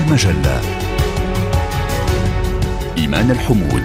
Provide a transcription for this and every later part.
المجلة. إيمان الحمود.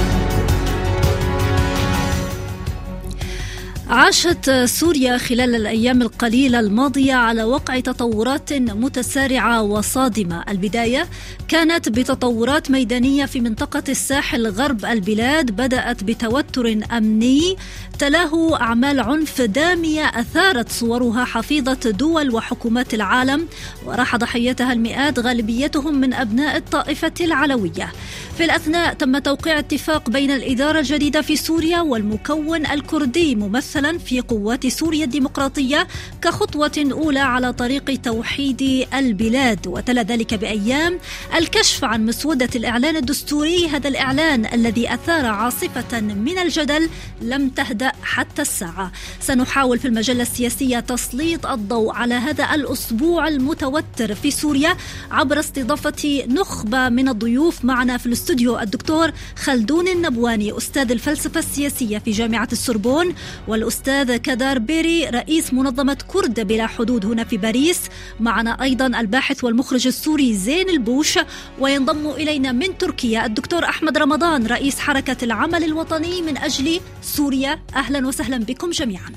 عاشت سوريا خلال الأيام القليلة الماضية على وقع تطورات متسارعة وصادمة. البداية كانت بتطورات ميدانية في منطقة الساحل غرب البلاد، بدأت بتوتر أمني تلاه أعمال عنف دامية أثارت صورها حفيظة دول وحكومات العالم، وراح ضحيتها المئات غالبيتهم من أبناء الطائفة العلوية. في الأثناء تم توقيع اتفاق بين الإدارة الجديدة في سوريا والمكون الكردي ممثلا في قوات سوريا الديمقراطية كخطوة أولى على طريق توحيد البلاد. وتلا ذلك بأيام الكشف عن مسودة الإعلان الدستوري، هذا الإعلان الذي أثار عاصفة من الجدل لم تهدأ حتى الساعة. سنحاول في المجلة السياسية تسليط الضوء على هذا الأسبوع المتوتر في سوريا عبر استضافة نخبة من الضيوف. معنا في الاستوديو الدكتور خلدون النبواني، أستاذ الفلسفة السياسية في جامعة السوربون، والأستاذ كدار بيري رئيس منظمة كرد بلا حدود هنا في باريس. معنا أيضا الباحث والمخرج السوري زين البوش، وينضم إلينا من تركيا الدكتور أحمد رمضان رئيس حركة العمل الوطني من أجل سوريا. أهلا وسهلا بكم جميعا.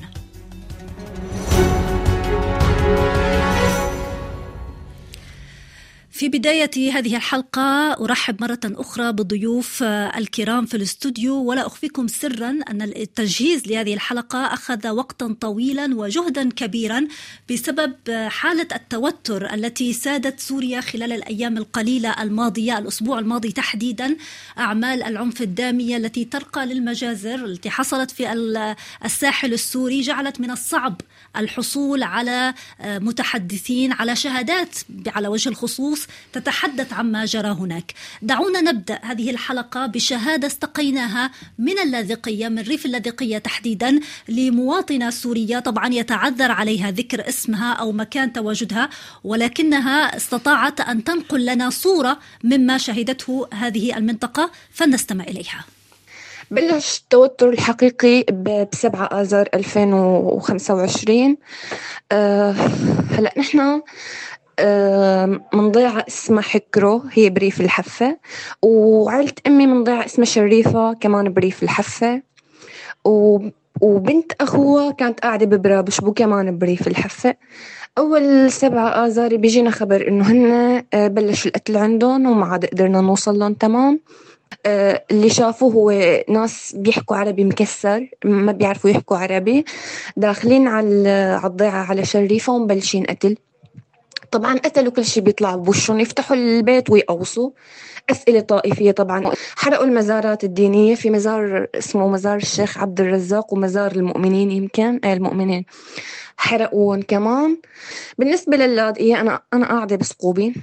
في بداية هذه الحلقة أرحب مرة أخرى بالضيوف الكرام في الاستوديو، ولا أخفيكم سرا أن التجهيز لهذه الحلقة أخذ وقتا طويلا وجهدا كبيرا بسبب حالة التوتر التي سادت سوريا خلال الأيام القليلة الماضية، الأسبوع الماضي تحديدا. أعمال العنف الدامية التي ترقى للمجازر التي حصلت في الساحل السوري جعلت من الصعب الحصول على متحدثين، على شهادات على وجه الخصوص تتحدث عما جرى هناك. دعونا نبدأ هذه الحلقة بشهادة استقيناها من اللاذقية، من ريف اللاذقية تحديدا، لمواطنة سورية طبعا يتعذر عليها ذكر اسمها أو مكان تواجدها، ولكنها استطاعت أن تنقل لنا صورة مما شهدته هذه المنطقة، فلنستمع إليها. بلش التوتر الحقيقي ب7 آذار 2025. هلأ نحن من ضيعة اسمها حكرو، هي بريف الحفة، وعائلة أمي من ضيعة اسمها شريفة كمان بريف الحفة، وبنت أخوها كانت قاعدة ببرابش بو كمان بريف الحفة. أول 7 آذار بيجينا خبر إنه هن بلش القتل عندهم وما عاد قدرنا نوصل لهم تمام. اللي شافوه هو ناس بيحكوا عربي مكسر، ما بيعرفوا يحكوا عربي، داخلين على الضيعة على شريفة ومبلشين قتل. طبعا قتلوا كل شيء بيطلع بوشهم، يفتحوا البيت ويقوصوا. أسئلة طائفية طبعا، حرقوا المزارات الدينية، في مزار اسمه مزار الشيخ عبد الرزاق ومزار المؤمنين، يمكن المؤمنين حرقوهم كمان. بالنسبة لللاذقية أنا قاعدة بسقوبي.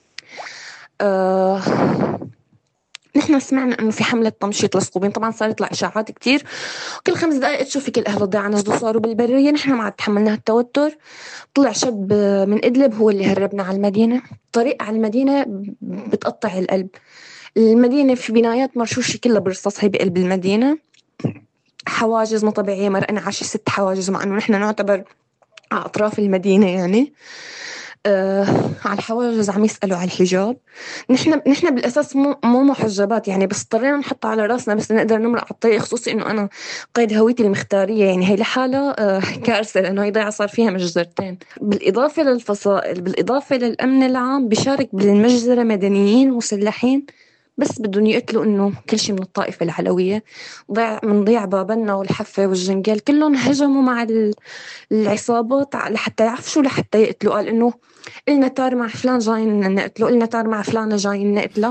نحن سمعنا إنه في حملة تمشيط للسقوبين، طبعا صار يطلع إشاعات كتير، كل 5 دقائق تشوفي كل أهل الضيعة نزلوا صاروا بالبرية. نحن ما عاد تحملنا التوتر. طلع شاب من إدلب هو اللي هربنا على المدينة. الطريق على المدينة بتقطع القلب. المدينة في بنايات مرشوشة كلها برصاص، هي بقلب المدينة، حواجز مو طبيعية، مرقنا على 6 حواجز، مع إنه نحن نعتبر على أطراف المدينة يعني. على الحواجز عم يسألوا على الحجاب. نحن بالأساس مو محجبات يعني، بس اضطرينا نحطها على راسنا بس نقدر نمرق على الطريق، خصوصي إنه أنا قيد هويتي المختارية، يعني هي لحالة كارثة، لأنه هي ضيعة صار فيها مجزرتين. بالإضافة للفصائل، بالإضافة للأمن العام، بشارك بالمجزرة مدنيين مسلحين بس بدهم يقتلوا إنه كل شيء من الطائفة العلوية. ضيع بابنا والحفة والجنجال كلهم هجموا مع العصابات لحتى يعفشوا، لحتى يقتلوا. قال إنه إلنا تار مع فلان جايين نقتله، إلنا تار مع فلانة جايين نقتله.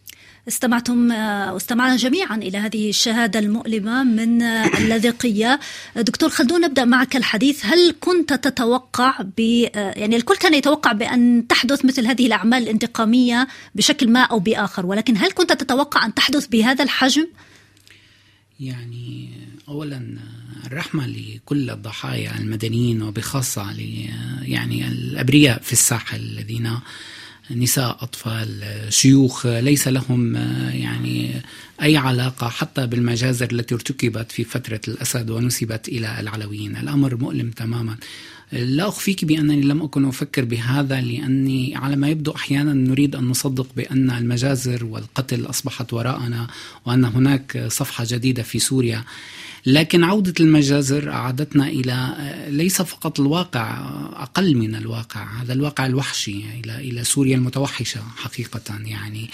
استمعنا جميعا إلى هذه الشهادة المؤلمة من اللاذقية. دكتور خلدون، نبدأ معك الحديث. هل كنت تتوقع يعني الكل كان يتوقع بأن تحدث مثل هذه الأعمال الانتقامية بشكل ما أو بآخر، ولكن هل كنت تتوقع أن تحدث بهذا الحجم؟ يعني أولا الرحمة لكل الضحايا المدنيين، وبخاصة يعني الأبرياء في الساحل الذين نساء، أطفال، شيوخ ليس لهم يعني أي علاقة حتى بالمجازر التي ارتكبت في فترة الأسد ونسبت إلى العلويين. الأمر مؤلم تماما. لا أخفيك بأنني لم أكن أفكر بهذا، لأني على ما يبدو أحيانا نريد أن نصدق بأن المجازر والقتل أصبحت وراءنا وأن هناك صفحة جديدة في سوريا. لكن عودة المجازر أعادتنا إلى ليس فقط الواقع، أقل من الواقع، هذا الواقع الوحشي، إلى سوريا المتوحشة حقيقة يعني.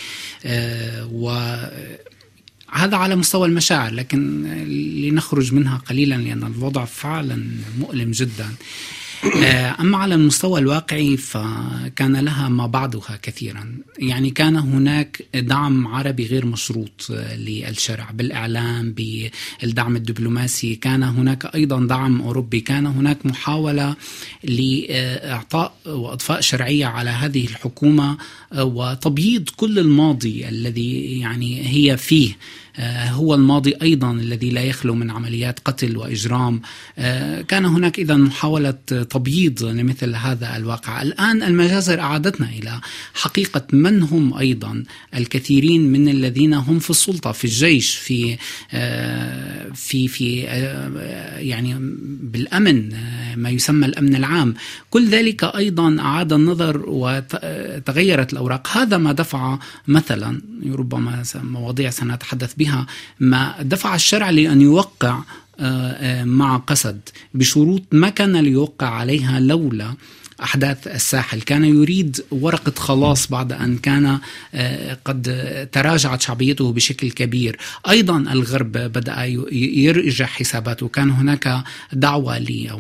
وهذا على مستوى المشاعر، لكن لنخرج منها قليلا لأن الوضع فعلا مؤلم جدا. أما على المستوى الواقعي فكان لها ما بعدها كثيرا. يعني كان هناك دعم عربي غير مشروط للشرع بالإعلام، بالدعم الدبلوماسي، كان هناك أيضا دعم أوروبي، كان هناك محاولة لإعطاء وإضفاء شرعية على هذه الحكومة وتبييض كل الماضي الذي يعني هي فيه. هو الماضي أيضا الذي لا يخلو من عمليات قتل وإجرام. كان هناك إذن محاولة تبييض لمثل هذا الواقع. الآن المجازر أعادتنا إلى حقيقة من هم أيضا الكثيرين من الذين هم في السلطة، في الجيش، في يعني بالأمن، ما يسمى الأمن العام. كل ذلك أيضا أعاد النظر وتغيرت الأوراق. هذا ما دفع مثلا، ربما مواضيع سنتحدث بها، ما دفع الشرع لأن يوقع مع قسد بشروط ما كان ليوقع عليها لولا أحداث الساحل. كان يريد ورقة خلاص بعد أن كان قد تراجعت شعبيته بشكل كبير. أيضا الغرب بدأ يرجع حساباته. كان هناك دعوة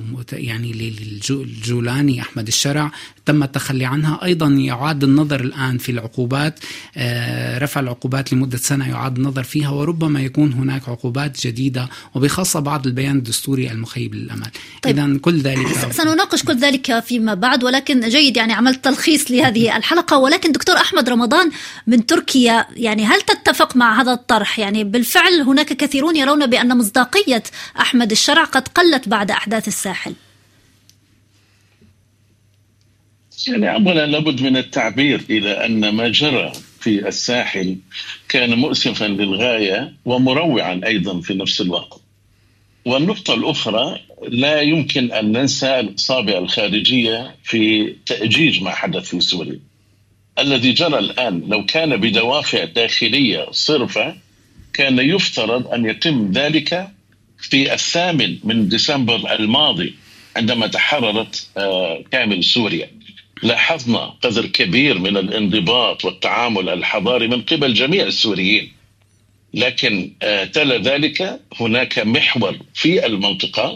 للجولاني أحمد الشرع تم التخلي عنها. أيضا يعاد النظر الآن في العقوبات، رفع العقوبات لمدة سنة يعاد النظر فيها، وربما يكون هناك عقوبات جديدة وبخاصة بعد البيان الدستوري المخيب للأمل. طيب، إذن كل ذلك سنناقش كل ذلك فيما بعد، ولكن جيد يعني عملت تلخيص لهذه الحلقة. ولكن دكتور أحمد رمضان من تركيا، يعني هل تتفق مع هذا الطرح؟ يعني بالفعل هناك كثيرون يرون بأن مصداقية أحمد الشرع قد قلت بعد أحداث الساحل. يعني أولا لابد من التعبير إلى أن ما جرى في الساحل كان مؤسفا للغاية ومروعا أيضا في نفس الوقت. والنقطة الأخرى، لا يمكن أن ننسى الأصابع الخارجية في تأجيج ما حدث في سوريا. الذي جرى الآن لو كان بدوافع داخلية صرفة كان يفترض أن يتم ذلك في 8 ديسمبر الماضي عندما تحررت كامل سوريا. لاحظنا قدر كبير من الانضباط والتعامل الحضاري من قبل جميع السوريين، لكن تلا ذلك هناك محور في المنطقة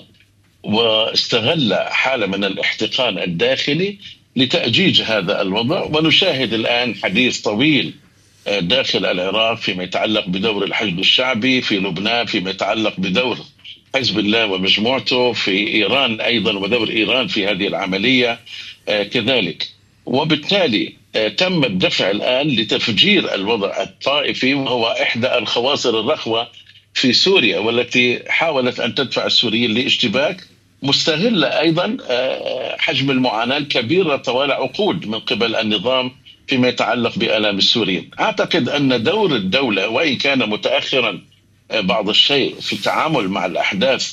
واستغل حالة من الاحتقان الداخلي لتأجيج هذا الوضع. ونشاهد الآن حديث طويل داخل العراق فيما يتعلق بدور الحشد الشعبي، في لبنان فيما يتعلق بدور حزب الله ومجموعته، في إيران أيضا ودور إيران في هذه العملية كذلك. وبالتالي تم الدفع الآن لتفجير الوضع الطائفي، وهو إحدى الخواصر الرخوة في سوريا والتي حاولت أن تدفع السوريين لاشتباك، مستغلة أيضا حجم المعاناة الكبيرة طوال عقود من قبل النظام فيما يتعلق بآلام السوريين. أعتقد أن دور الدولة وإن كان متأخرا بعض الشيء في التعامل مع الأحداث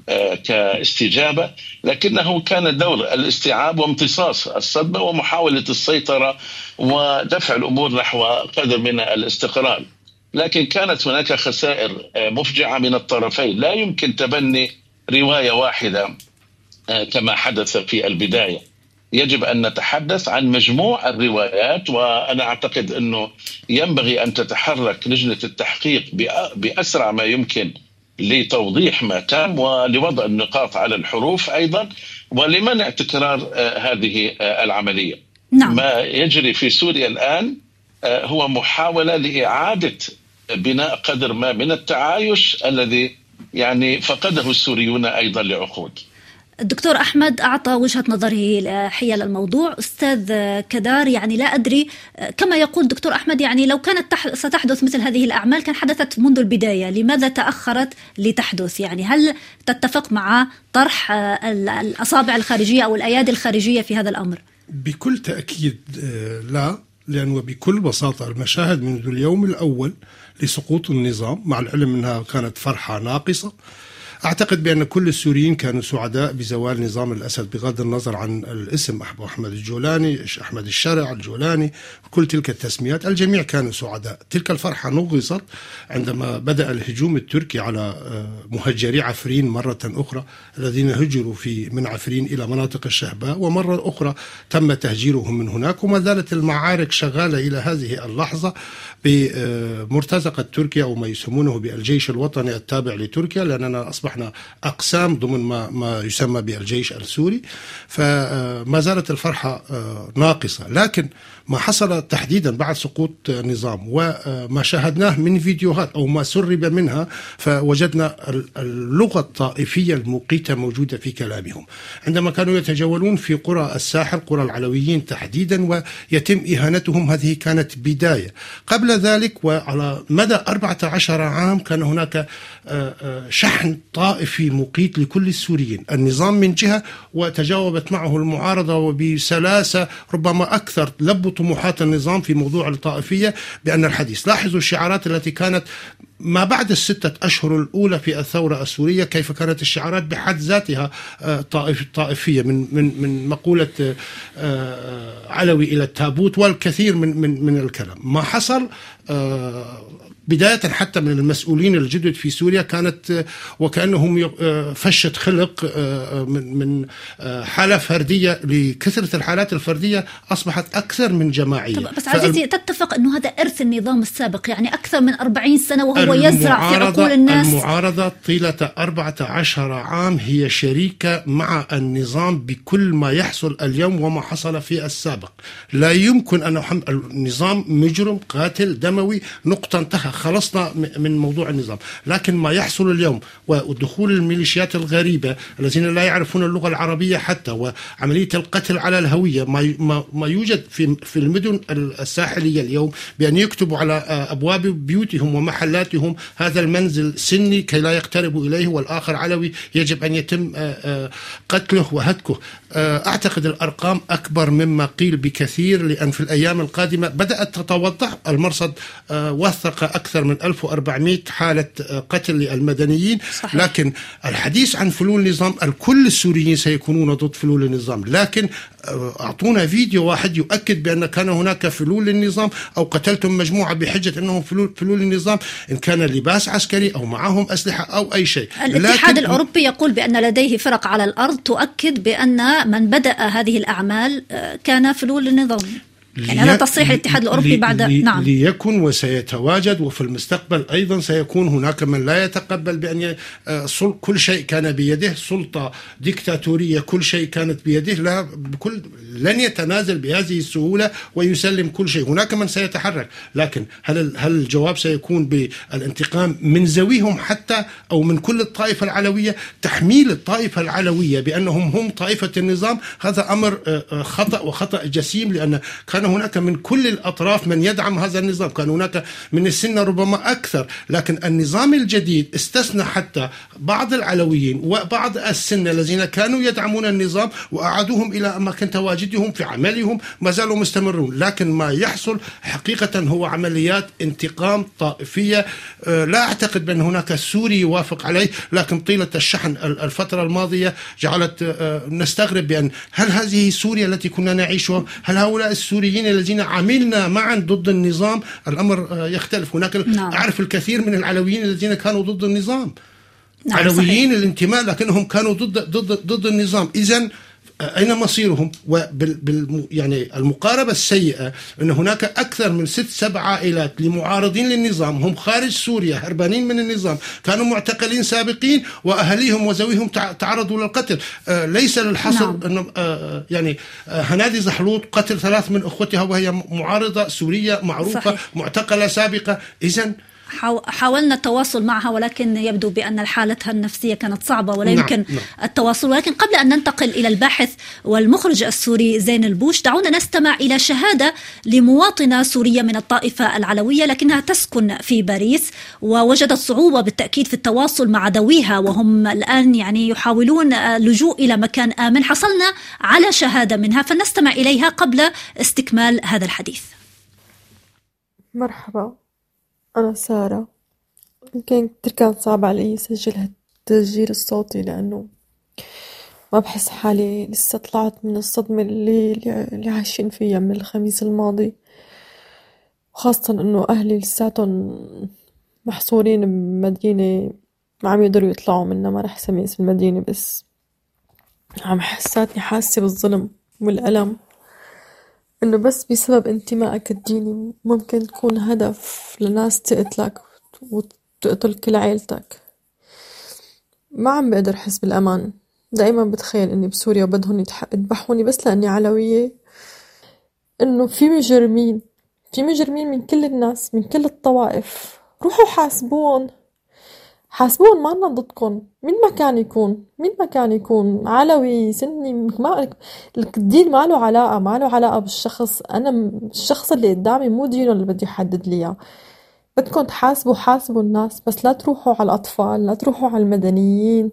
كاستجابة، لكنه كان دور الاستيعاب وامتصاص الصدمة ومحاولة السيطرة ودفع الأمور نحو قدر من الاستقرار. لكن كانت هناك خسائر مفجعة من الطرفين. لا يمكن تبني رواية واحدة كما حدث في البداية. يجب أن نتحدث عن مجموع الروايات، وأنا أعتقد أنه ينبغي أن تتحرك لجنة التحقيق بأسرع ما يمكن لتوضيح ما تم ولوضع النقاط على الحروف أيضا، ولمنع تكرار هذه العملية. نعم. ما يجري في سوريا الآن هو محاولة لإعادة بناء قدر ما من التعايش الذي يعني فقده السوريون أيضا لعقود. الدكتور أحمد أعطى وجهة نظره حيال الموضوع. أستاذ كدار، يعني لا أدري، كما يقول دكتور أحمد، يعني لو كانت ستحدث مثل هذه الأعمال كان حدثت منذ البداية، لماذا تأخرت لتحدث؟ يعني هل تتفق مع طرح الأصابع الخارجية أو الأيادي الخارجية في هذا الأمر؟ بكل تأكيد لا، لأنه بكل بساطة المشاهد منذ اليوم الأول لسقوط النظام، مع العلم أنها كانت فرحة ناقصة، أعتقد بأن كل السوريين كانوا سعداء بزوال نظام الأسد بغض النظر عن الاسم، أبو أحمد الجولاني، أحمد الشرع، الجولاني، كل تلك التسميات، الجميع كانوا سعداء. تلك الفرحة نغصت عندما بدأ الهجوم التركي على مهجري عفرين مرة أخرى، الذين هجروا من عفرين إلى مناطق الشهباء، ومرة أخرى تم تهجيرهم من هناك. وما زالت المعارك شغالة إلى هذه اللحظة بمرتزقة تركيا، أو ما يسمونه بالجيش الوطني التابع لتركيا، لأننا أصبحنا أقسام ضمن ما يسمى بالجيش السوري. فما زالت الفرحة ناقصة. لكن ما حصل تحديدا بعد سقوط النظام وما شاهدناه من فيديوهات أو ما سرب منها، فوجدنا اللغة الطائفية المقيتة موجودة في كلامهم عندما كانوا يتجولون في قرى الساحل، قرى العلويين تحديدا، ويتم إهانتهم. هذه كانت بداية. قبل ذلك وعلى مدى 14 عام كان هناك شحن طائفي مقيت لكل السوريين. النظام من جهة، وتجاوبت معه المعارضة وبسلاسة ربما أكثر لبوا طموحات النظام في موضوع الطائفية بأن الحديث. لاحظوا الشعارات التي كانت ما بعد ال6 أشهر الأولى في الثورة السورية، كيف كانت الشعارات بحد ذاتها طائفية، من مقولة علوي إلى التابوت، والكثير من الكلام. ما حصل بداية حتى من المسؤولين الجدد في سوريا كانت وكأنهم فشة خلق من حالة فردية، لكثرة الحالات الفردية أصبحت أكثر من جماعية. بس عزيزي، تتفق أنه هذا إرث النظام السابق، يعني أكثر من 40 سنة وهو يزرع في عقول الناس. المعارضة طيلة 14 عام هي شريكة مع النظام بكل ما يحصل اليوم وما حصل في السابق. لا يمكن أن النظام مجرم قاتل دموي، نقطة انتهى، خلصنا من موضوع النظام. لكن ما يحصل اليوم ودخول الميليشيات الغريبة الذين لا يعرفون اللغة العربية حتى، وعملية القتل على الهوية، ما يوجد في المدن الساحلية اليوم، بأن يكتبوا على أبواب بيوتهم ومحلاتهم هذا المنزل سني كي لا يقتربوا إليه، والآخر علوي يجب أن يتم قتله وهتكه. أعتقد الأرقام أكبر مما قيل بكثير، لأن في الأيام القادمة بدأت تتوضح. المرصد وثق أكثر من 1400 حالة قتل للمدنيين. صحيح. لكن الحديث عن فلول النظام، الكل السوريين سيكونون ضد فلول النظام، لكن أعطونا فيديو واحد يؤكد بأن كان هناك فلول للنظام، أو قتلتم مجموعة بحجة أنهم فلول النظام، إن كان لباس عسكري أو معهم أسلحة أو أي شيء. الاتحاد الأوروبي يقول بأن لديه فرق على الأرض تؤكد بأن من بدأ هذه الأعمال كان فلول النظام. يعني هذا تصريح الاتحاد الأوروبي بعد نعم. ليكن وسيتواجد، وفي المستقبل أيضا سيكون هناك من لا يتقبل بأن كل شيء كان بيده، سلطة ديكتاتورية كل شيء كانت بيده، لن يتنازل بهذه السهولة ويسلم كل شيء. هناك من سيتحرك، لكن هل الجواب سيكون بالانتقام من ذويهم حتى، أو من كل الطائفة العلوية؟ تحميل الطائفة العلوية بأنهم هم طائفة النظام هذا أمر خطأ، وخطأ جسيم، لأن كان هناك من كل الأطراف من يدعم هذا النظام، كان هناك من السنة ربما أكثر، لكن النظام الجديد استثنى حتى بعض العلويين وبعض السنة الذين كانوا يدعمون النظام وأعادوهم إلى أماكن تواجدهم في عملهم، ما زالوا مستمرون. لكن ما يحصل حقيقة هو عمليات انتقام طائفية، لا أعتقد بأن هناك سوري يوافق عليه، لكن طيلة الشحن الفترة الماضية جعلت نستغرب بأن هل هذه سوريا التي كنا نعيشها؟ هل هؤلاء السوريين الذين عملنا معا ضد النظام؟ الأمر يختلف. هناك أعرف الكثير من العلويين الذين كانوا ضد النظام، علويين صحيح. الانتماء، لكنهم كانوا ضد النظام. إذن أين مصيرهم؟ يعني المقاربة السيئة أن هناك أكثر من 6-7 عائلات لمعارضين للنظام هم خارج سوريا هربانين من النظام، كانوا معتقلين سابقين وأهليهم وزويهم تعرضوا للقتل. ليس للحصر أن يعني هنادي زحلوط قتل 3 من أخوتها وهي معارضة سورية معروفة صحيح. معتقلة سابقة. إذن حاولنا التواصل معها، ولكن يبدو بأن حالتها النفسية كانت صعبة ولا يمكن التواصل. ولكن قبل أن ننتقل إلى الباحث والمخرج السوري زين البوش، دعونا نستمع إلى شهادة لمواطنة سورية من الطائفة العلوية لكنها تسكن في باريس، ووجدت صعوبة بالتأكيد في التواصل مع ذويها، وهم الآن يعني يحاولون اللجوء إلى مكان آمن. حصلنا على شهادة منها فنستمع إليها قبل استكمال هذا الحديث. مرحبا، أنا سارة. يمكن كتير كانت صعبة علي سجل التسجيل الصوتي، لأنه ما بحس حالي لسه طلعت من الصدمة اللي عايشين فيها من الخميس الماضي، وخاصة إنه أهلي لساتهم محصورين بمدينة ما عم يقدروا يطلعوا منها. ما رح سمي اسم المدينة، بس عم حاسة بالظلم والألم، إنه بس بسبب انتمائك الديني ممكن تكون هدف لناس تقتلك وتقتل كل عائلتك. ما عم بقدر أحس بالأمان. دائما بتخيل إني بسوريا وبدهم يذبحوني بس لأني علوية. إنه في مجرمين من كل الناس، من كل الطوائف. روحوا حاسبون ما لنا ضدكم. مين ما كان يكون علوي سني، الدين ما له علاقة بالشخص. أنا الشخص اللي قدامي مو دينه اللي بدي يحدد لي. بدكم حاسبوا الناس، بس لا تروحوا على الأطفال، لا تروحوا على المدنيين.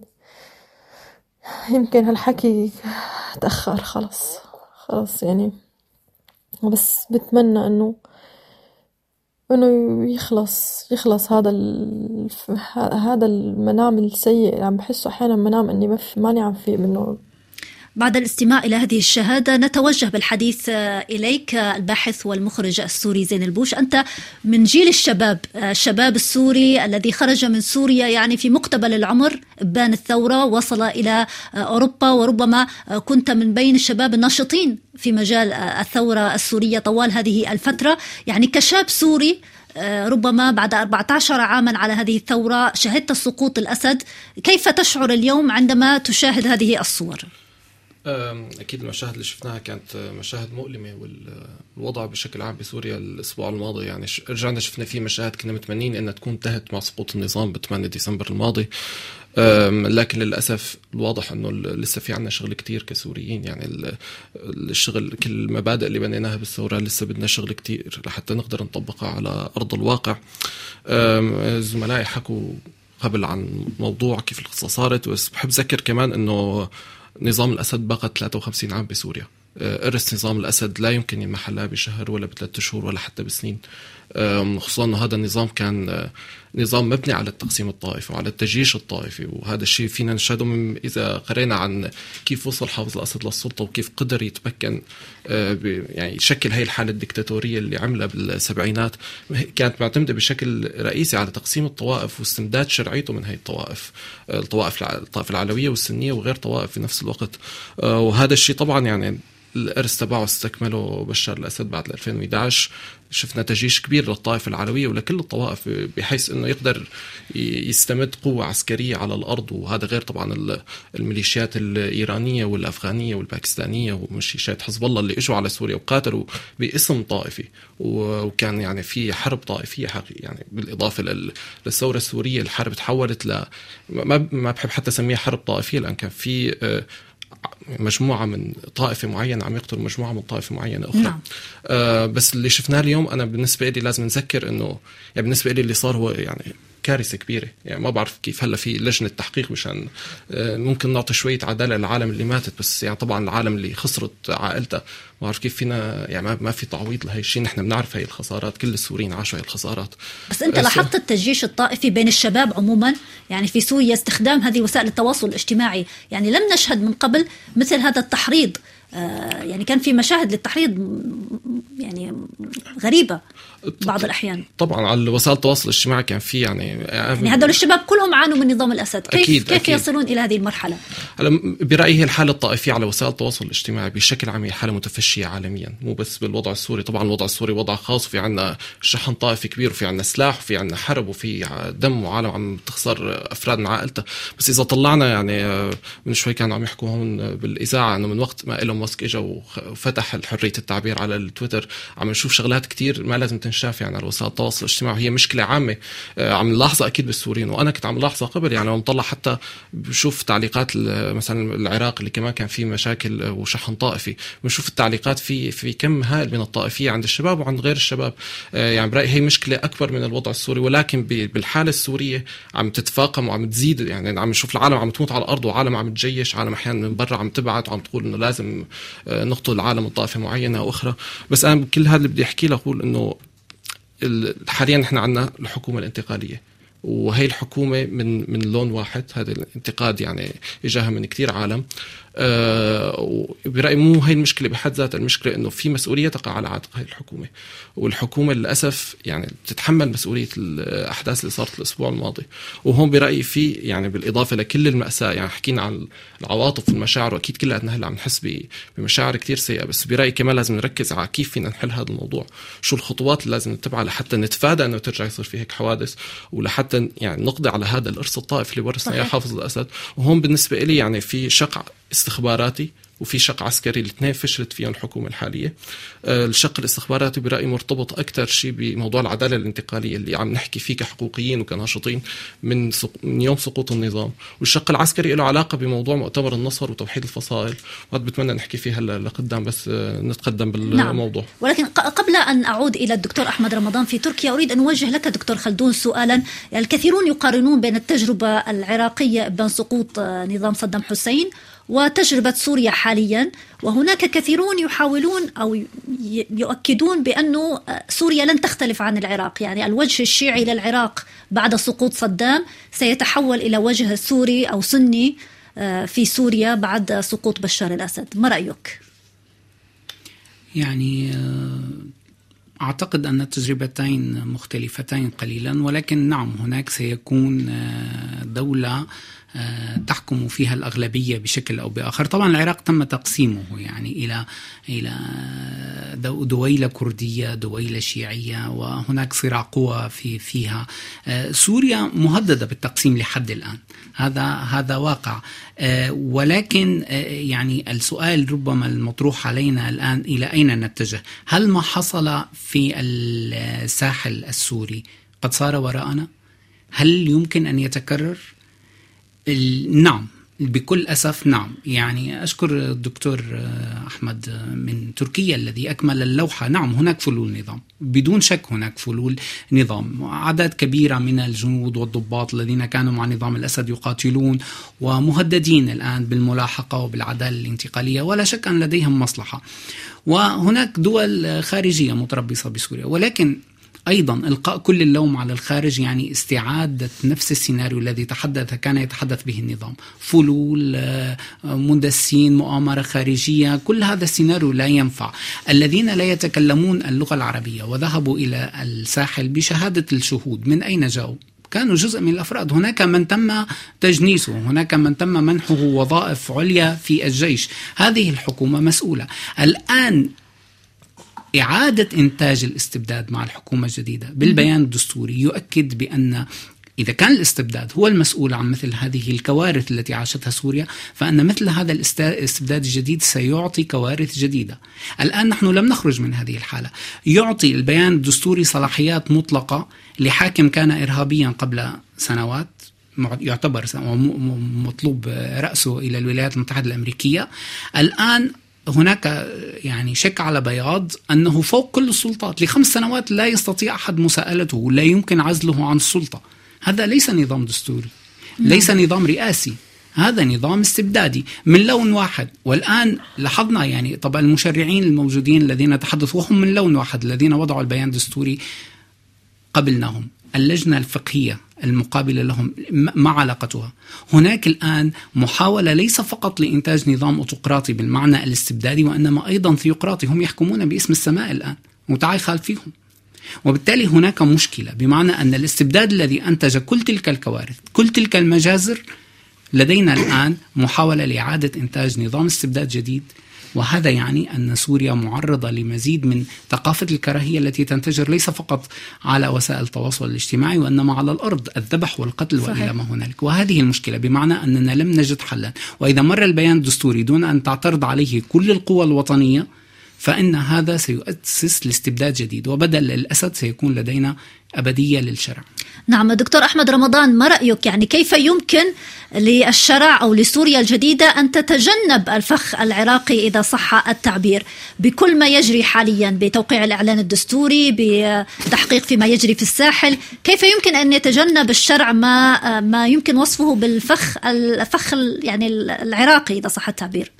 يمكن هالحكي تأخر، خلص يعني. بس بتمنى إنه يخلص هذا المنام السيء. عم بحسه أحيانا منام إني ماني عم فيه منه. بعد الاستماع إلى هذه الشهادة نتوجه بالحديث إليك الباحث والمخرج السوري زين البوش. أنت من جيل الشباب السوري الذي خرج من سوريا يعني في مقتبل العمر إبان الثورة، وصل إلى أوروبا، وربما كنت من بين الشباب الناشطين في مجال الثورة السورية طوال هذه الفترة. يعني كشاب سوري ربما بعد 14 عاما على هذه الثورة شهدت سقوط الأسد، كيف تشعر اليوم عندما تشاهد هذه الصور؟ أكيد المشاهد اللي شفناها كانت مشاهد مؤلمة، والوضع بشكل عام بسوريا الأسبوع الماضي يعني رجعنا شفنا فيه مشاهد كنا متمنين أنها تكون انتهت مع سقوط النظام ب 8 ديسمبر الماضي. لكن للأسف الواضح أنه لسه في عنا شغل كتير كسوريين. يعني الشغل، كل المبادئ اللي بنيناها بالثورة لسه بدنا شغل كتير لحتى نقدر نطبقها على أرض الواقع. زملائي حكوا قبل عن موضوع كيف القصة صارت، بس بحب ذكر كمان أنه نظام الأسد بقى 53 عام بسوريا. إرث نظام الأسد لا يمكن ينمحلها بشهر ولا ب3 شهور ولا حتى بسنين، خصوصا أنه هذا النظام كان نظام مبني على التقسيم الطائفي وعلى التجيش الطائفي. وهذا الشيء فينا نشهده إذا قرينا عن كيف وصل حافظ الأسد للسلطة وكيف قدر يتمكن يعني يشكل هاي الحالة الدكتاتورية اللي عملها بالسبعينات. كانت معتمدة بشكل رئيسي على تقسيم الطوائف واستمداد شرعيته من هاي الطوائف العلوية والسنية وغير طوائف في نفس الوقت. وهذا الشيء طبعا يعني الإرث تبعه استكمله بشار الأسد بعد 2011. شفنا تجيش كبير للطائفة العلوية ولكل الطوائف بحيث أنه يقدر يستمد قوة عسكرية على الأرض. وهذا غير طبعا الميليشيات الإيرانية والأفغانية والباكستانية وميليشيات حزب الله اللي إجوا على سوريا وقاتلوا باسم طائفي. وكان يعني في حرب طائفية حقيقية. يعني بالإضافة للثورة السورية الحرب تحولت ما بحب حتى سميها حرب طائفية، لأن كان في مجموعة من طائفة معينة عم يقتل مجموعة من طائفة معينة أخرى. نعم. بس اللي شفناه اليوم أنا بالنسبة لي لازم نذكر إنه يعني بالنسبة لي اللي صار هو يعني كارثة كبيرة. يعني ما بعرف كيف هلا في لجنة تحقيق مشان ممكن نعطي شوية عدالة للعالم اللي ماتت، بس يعني طبعا العالم اللي خسرت عائلتها ما بعرف كيف فينا يعني ما في تعويض لهي الشيء. نحن بنعرف هاي الخسارات، كل السوريين عاشوا هاي الخسارات. بس أنت لاحظت التجيش الطائفي بين الشباب عموما يعني في سوريا، استخدام هذه وسائل التواصل الاجتماعي. يعني لم نشهد من قبل مثل هذا التحريض. يعني كان في مشاهد للتحريض يعني غريبة بعض الأحيان. طبعا على وسائل التواصل الاجتماعي كان في يعني هذول الشباب كلهم عانوا من نظام الأسد. كيف يصلون إلى هذه المرحلة؟ برأيي هي الحالة الطائفية على وسائل التواصل الاجتماعي بشكل عام هي حالة متفشية عالميا، مو بس بالوضع السوري. طبعا الوضع السوري وضع خاص، وفي عنا شحن طائفي كبير، وفي عنا سلاح، وفي عنا حرب، وفي دم، وعالم عم تخسر أفراد من عائلته. بس إذا طلعنا يعني من شوي كانوا عم يحكوا هون بالإذاعة إنه من وقت ما إيلون ماسك إجا وفتح حرية التعبير على التويتر عم نشوف شغلات كتير ما لازم تنشاف يعني على وسائل التواصل الاجتماعي. هي مشكلة عامة عم نلاحظها أكيد بالسوريين، وأنا كنت عم نلاحظها قبل. يعني ونطلع حتى بشوف تعليقات مثلا العراق اللي كمان كان فيه مشاكل وشحن طائفي، بنشوف التعليقات في كم هائل من الطائفية عند الشباب وعند غير الشباب. يعني برأيي هي مشكلة أكبر من الوضع السوري، ولكن بالحالة السورية عم تتفاقم وعم تزيد. يعني عم نشوف العالم عم تموت على الأرض، وعالم عم تجيش، عالم أحيانا من برا عم تبعت وعم تقول إنه لازم نقتل العالم الطائفة معينة أو أخرى. بس أنا كل هذا اللي بدي أحكي له أقول إنه حاليا نحن عنا الحكومة الانتقالية، وهي الحكومة من لون واحد. هذا الانتقاد يعني إجاها من كتير عالم. برأيي مو هي المشكلة بحد ذاتها، المشكلة إنه في مسؤولية تقع على عاتق هاي الحكومة، والحكومة للأسف يعني تتحمل مسؤولية الأحداث اللي صارت الأسبوع الماضي. وهون برأيي في يعني بالإضافة لكل المأساة، يعني حكينا عن العواطف والمشاعر، وأكيد كلنا هلا عم نحس بمشاعر كتير سيئة، بس برأيي كمان لازم نركز على كيف فينا نحل هذا الموضوع، شو الخطوات اللي لازم نتبعها لحتى نتفادى إنه ترجع يصير في هيك حوادث، ولحتى يعني نقضي على هذا الإرث الطائف اللي ورثنا إياه حافظ الأسد. وهون بالنسبة لي يعني في شق استخباراتي وفي شق عسكري، الاثنين فشلت فيهم الحكومة الحالية. الشق الاستخباراتي برأيي مرتبط أكثر شيء بموضوع العدالة الانتقالية اللي عم نحكي فيه كحقوقيين وكناشطين من يوم سقوط النظام، والشق العسكري له علاقة بموضوع مؤتمر النصر وتوحيد الفصائل، وهذا بتمنى نحكي فيه هلا لقدام، بس نتقدم بالموضوع. نعم. ولكن قبل أن أعود إلى الدكتور أحمد رمضان في تركيا، أريد أن أوجه لك دكتور خلدون سؤالا. الكثيرون يقارنون بين التجربة العراقية بين سقوط نظام صدام حسين وتجربة سوريا حاليا، وهناك كثيرون يحاولون أو يؤكدون بأنه سوريا لن تختلف عن العراق، يعني الوجه الشيعي للعراق بعد سقوط صدام سيتحول إلى وجه سوري أو سني في سوريا بعد سقوط بشار الأسد. ما رأيك؟ يعني أعتقد أن التجربتين مختلفتين قليلا، ولكن نعم هناك سيكون دولة تحكم فيها الأغلبية بشكل أو بآخر. طبعا العراق تم تقسيمه يعني إلى دويلة كردية، دويلة شيعية، وهناك صراع قوى فيها. سوريا مهددة بالتقسيم لحد الآن، هذا واقع. ولكن يعني السؤال ربما المطروح علينا الآن إلى أين نتجه؟ هل ما حصل في الساحل السوري قد صار وراءنا؟ هل يمكن أن يتكرر؟ نعم، بكل أسف نعم. يعني أشكر الدكتور أحمد من تركيا الذي أكمل اللوحة. نعم هناك فلول نظام، بدون شك هناك فلول نظام. عدد كبيرة من الجنود والضباط الذين كانوا مع نظام الأسد يقاتلون ومهددين الآن بالملاحقة وبالعدالة الانتقالية، ولا شك أن لديهم مصلحة. وهناك دول خارجية متربصة بسوريا، ولكن أيضا إلقاء كل اللوم على الخارج يعني استعادة نفس السيناريو الذي كان يتحدث به النظام، فلول، مندسين، مؤامرة خارجية. كل هذا السيناريو لا ينفع. الذين لا يتكلمون اللغة العربية وذهبوا إلى الساحل بشهادة الشهود من أين جاءوا؟ كانوا جزء من الأفراد. هناك من تم تجنيسه، هناك من تم منحه وظائف عليا في الجيش. هذه الحكومة مسؤولة الآن. إعادة إنتاج الاستبداد مع الحكومة الجديدة بالبيان الدستوري يؤكد بأن إذا كان الاستبداد هو المسؤول عن مثل هذه الكوارث التي عاشتها سوريا، فأن مثل هذا الاستبداد الجديد سيعطي كوارث جديدة. الآن نحن لم نخرج من هذه الحالة. يعطي البيان الدستوري صلاحيات مطلقة لحاكم كان إرهابيا قبل سنوات، يعتبر مطلوب رأسه إلى الولايات المتحدة الأمريكية. الآن هناك يعني شك على بياض أنه فوق كل السلطات ل5 سنوات، لا يستطيع أحد مساءلته، لا يمكن عزله عن السلطة. هذا ليس نظام دستوري، ليس نظام رئاسي، هذا نظام استبدادي من لون واحد. والآن لاحظنا يعني طبعا المشرعين الموجودين الذين تحدثوا وهم من لون واحد، الذين وضعوا البيان الدستوري قبلناهم، اللجنة الفقهية المقابلة لهم ما علاقتها؟ هناك الآن محاولة ليس فقط لإنتاج نظام أوتقراطي بالمعنى الاستبدادي، وإنما أيضا ثيوقراطي. هم يحكمون باسم السماء الآن وتعال خالفيهم. وبالتالي هناك مشكلة، بمعنى أن الاستبداد الذي أنتج كل تلك الكوارث، كل تلك المجازر، لدينا الآن محاولة لإعادة إنتاج نظام استبداد جديد. وهذا يعني أن سوريا معرضة لمزيد من ثقافة الكراهية التي تنتشر ليس فقط على وسائل التواصل الاجتماعي، وإنما على الأرض، الذبح والقتل وإلى ما هنالك. وهذه المشكلة، بمعنى أننا لم نجد حلا. وإذا مر البيان الدستوري دون أن تعترض عليه كل القوى الوطنية، فإن هذا سيؤسس لاستبداد جديد، وبدل الأسد سيكون لدينا أبدية للشرع. نعم دكتور أحمد رمضان، ما رأيك؟ يعني كيف يمكن للشرع أو لسوريا الجديدة أن تتجنب الفخ العراقي إذا صح التعبير بكل ما يجري حاليا، بتوقيع الإعلان الدستوري، بتحقيق فيما يجري في الساحل؟ كيف يمكن أن يتجنب الشرع ما يمكن وصفه بالفخ يعني العراقي إذا صح التعبير؟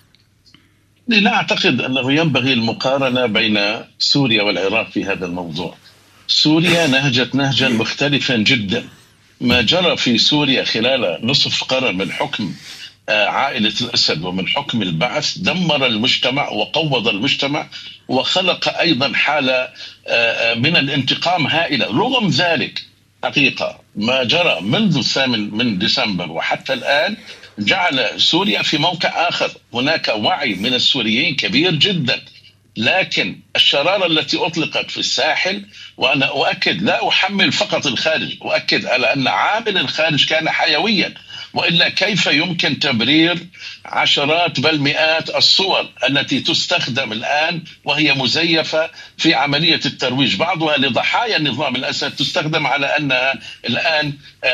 لا أعتقد أنه ينبغي المقارنة بين سوريا والعراق في هذا الموضوع. سوريا نهجت نهجا مختلفا جدا ما جرى في سوريا خلال نصف قرن من حكم عائلة الأسد ومن حكم البعث دمر المجتمع وقوض المجتمع وخلق أيضا حالة من الانتقام هائلة. رغم ذلك حقيقة ما جرى منذ 8 ديسمبر وحتى الآن جعل سوريا في موقع آخر. هناك وعي من السوريين كبير جدا، لكن الشرارة التي أطلقت في الساحل، وأنا أؤكد لا أحمل فقط الخارج، أؤكد على أن عامل الخارج كان حيويا، وإلا كيف يمكن تبرير عشرات بل مئات الصور التي تستخدم الآن وهي مزيفة في عملية الترويج، بعضها لضحايا النظام الأسد تستخدم على أنها الآن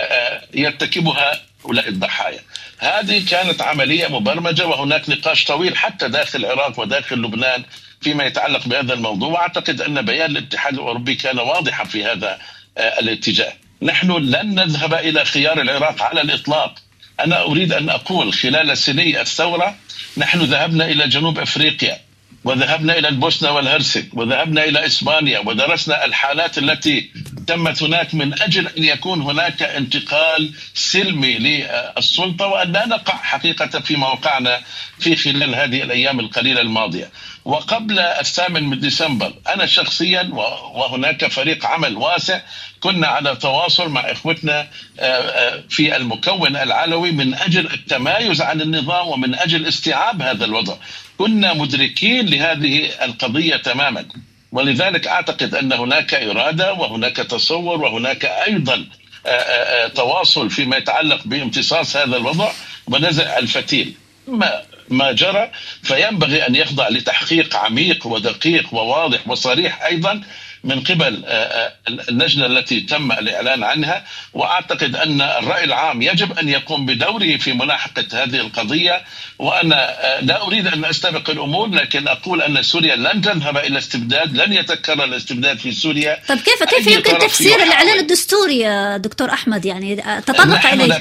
يرتكبها هؤلاء الضحايا. هذه كانت عملية مبرمجة، وهناك نقاش طويل حتى داخل العراق وداخل لبنان فيما يتعلق بهذا الموضوع، وأعتقد أن بيان الاتحاد الأوروبي كان واضحا في هذا الاتجاه. نحن لن نذهب إلى خيار العراق على الإطلاق. أنا أريد أن أقول خلال سني الثورة نحن ذهبنا إلى جنوب أفريقيا، وذهبنا إلى البوسنة والهرسك، وذهبنا إلى إسبانيا، ودرسنا الحالات التي تمت هناك من أجل أن يكون هناك انتقال سلمي للسلطة، وأن لا نقع حقيقة في موقعنا في خلال هذه الأيام القليلة الماضية. وقبل 8 ديسمبر أنا شخصيا وهناك فريق عمل واسع كنا على تواصل مع إخوتنا في المكون العلوي من أجل التمايز عن النظام ومن أجل استيعاب هذا الوضع. كنا مدركين لهذه القضية تماما، ولذلك أعتقد أن هناك إرادة وهناك تصور وهناك أيضا تواصل فيما يتعلق بامتصاص هذا الوضع ونزع الفتيل. ما جرى فينبغي أن يخضع لتحقيق عميق ودقيق وواضح وصريح أيضا من قبل اللجنة التي تم الإعلان عنها. وأعتقد أن الرأي العام يجب أن يقوم بدوره في ملاحقة هذه القضية. وأنا لا أريد أن أستبق الأمور، لكن أقول أن سوريا لن تذهب إلى استبداد، لن يتكرر الاستبداد في سوريا. طب كيف يمكن تفسير الإعلان الدستوري يا دكتور أحمد؟ يعني تطرق إليه.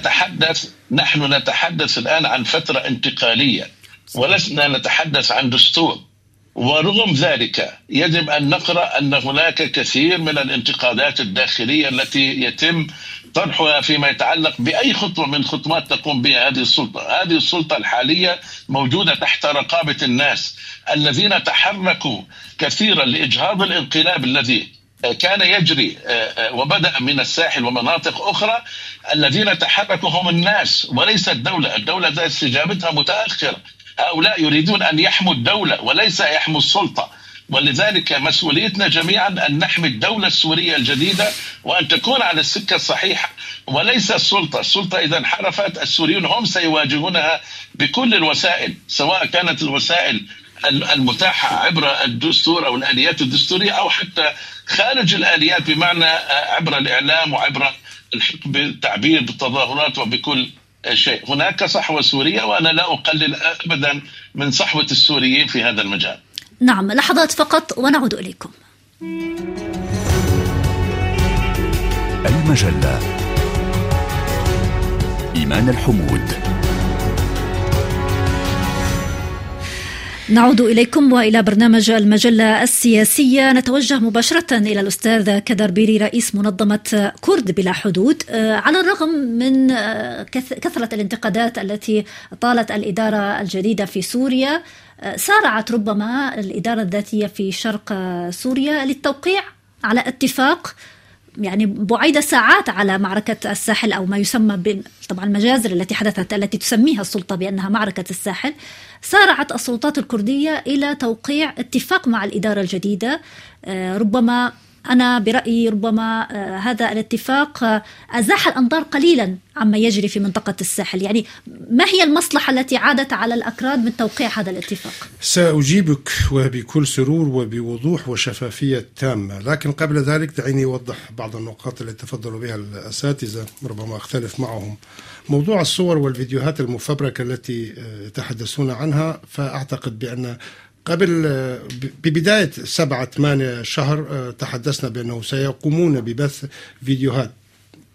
نحن نتحدث الآن عن فترة انتقالية ولسنا نتحدث عن دستور. ورغم ذلك يجب أن نقرأ أن هناك كثير من الانتقادات الداخلية التي يتم طرحها فيما يتعلق بأي خطوة من خطوات تقوم بها هذه السلطة. هذه السلطة الحالية موجودة تحت رقابة الناس الذين تحركوا كثيرا لإجهاض الانقلاب الذي كان يجري وبدأ من الساحل ومناطق أخرى. الذين تحركوا هم الناس وليس الدولة. الدولة ذات استجابتها متأخرة. هؤلاء يريدون أن يحموا الدولة وليس يحموا السلطة، ولذلك مسؤوليتنا جميعا أن نحمي الدولة السورية الجديدة وأن تكون على السكة الصحيحة وليس السلطة. السلطة إذا انحرفت السوريون هم سيواجهونها بكل الوسائل، سواء كانت الوسائل المتاحة عبر الدستور أو الآليات الدستورية أو حتى خارج الآليات، بمعنى عبر الإعلام وعبر الحق بالتعبير بالتظاهرات وبكل شيء. هناك صحوة سورية وأنا لا أقلل أبدا من صحوة السوريين في هذا المجال. نعم، لحظات فقط ونعود إليكم. المجلة، إيمان الحمود. نعود إليكم وإلى برنامج المجلة السياسية. نتوجه مباشرة إلى الأستاذ كدر بيري رئيس منظمة كرد بلا حدود. على الرغم من كثرة الانتقادات التي طالت الإدارة الجديدة في سوريا، سارعت ربما الإدارة الذاتية في شرق سوريا للتوقيع على اتفاق يعني بعيدة ساعات على معركة الساحل، أو ما يسمى طبعا المجازر التي حدثت التي تسميها السلطة بأنها معركة الساحل. سارعت السلطات الكردية إلى توقيع اتفاق مع الإدارة الجديدة. ربما أنا برأيي ربما هذا الاتفاق أزاح الأنظار قليلا عما يجري في منطقة الساحل. يعني ما هي المصلحة التي عادت على الأكراد من توقيع هذا الاتفاق؟ سأجيبك وبكل سرور وبوضوح وشفافية تامة، لكن قبل ذلك دعيني أوضح بعض النقاط التي تفضلوا بها الأساتذة، ربما أختلف معهم. موضوع الصور والفيديوهات المفبركة التي يتحدثون عنها، فأعتقد بأن قبل ببداية 7-8 شهر تحدثنا بأنه سيقومون ببث فيديوهات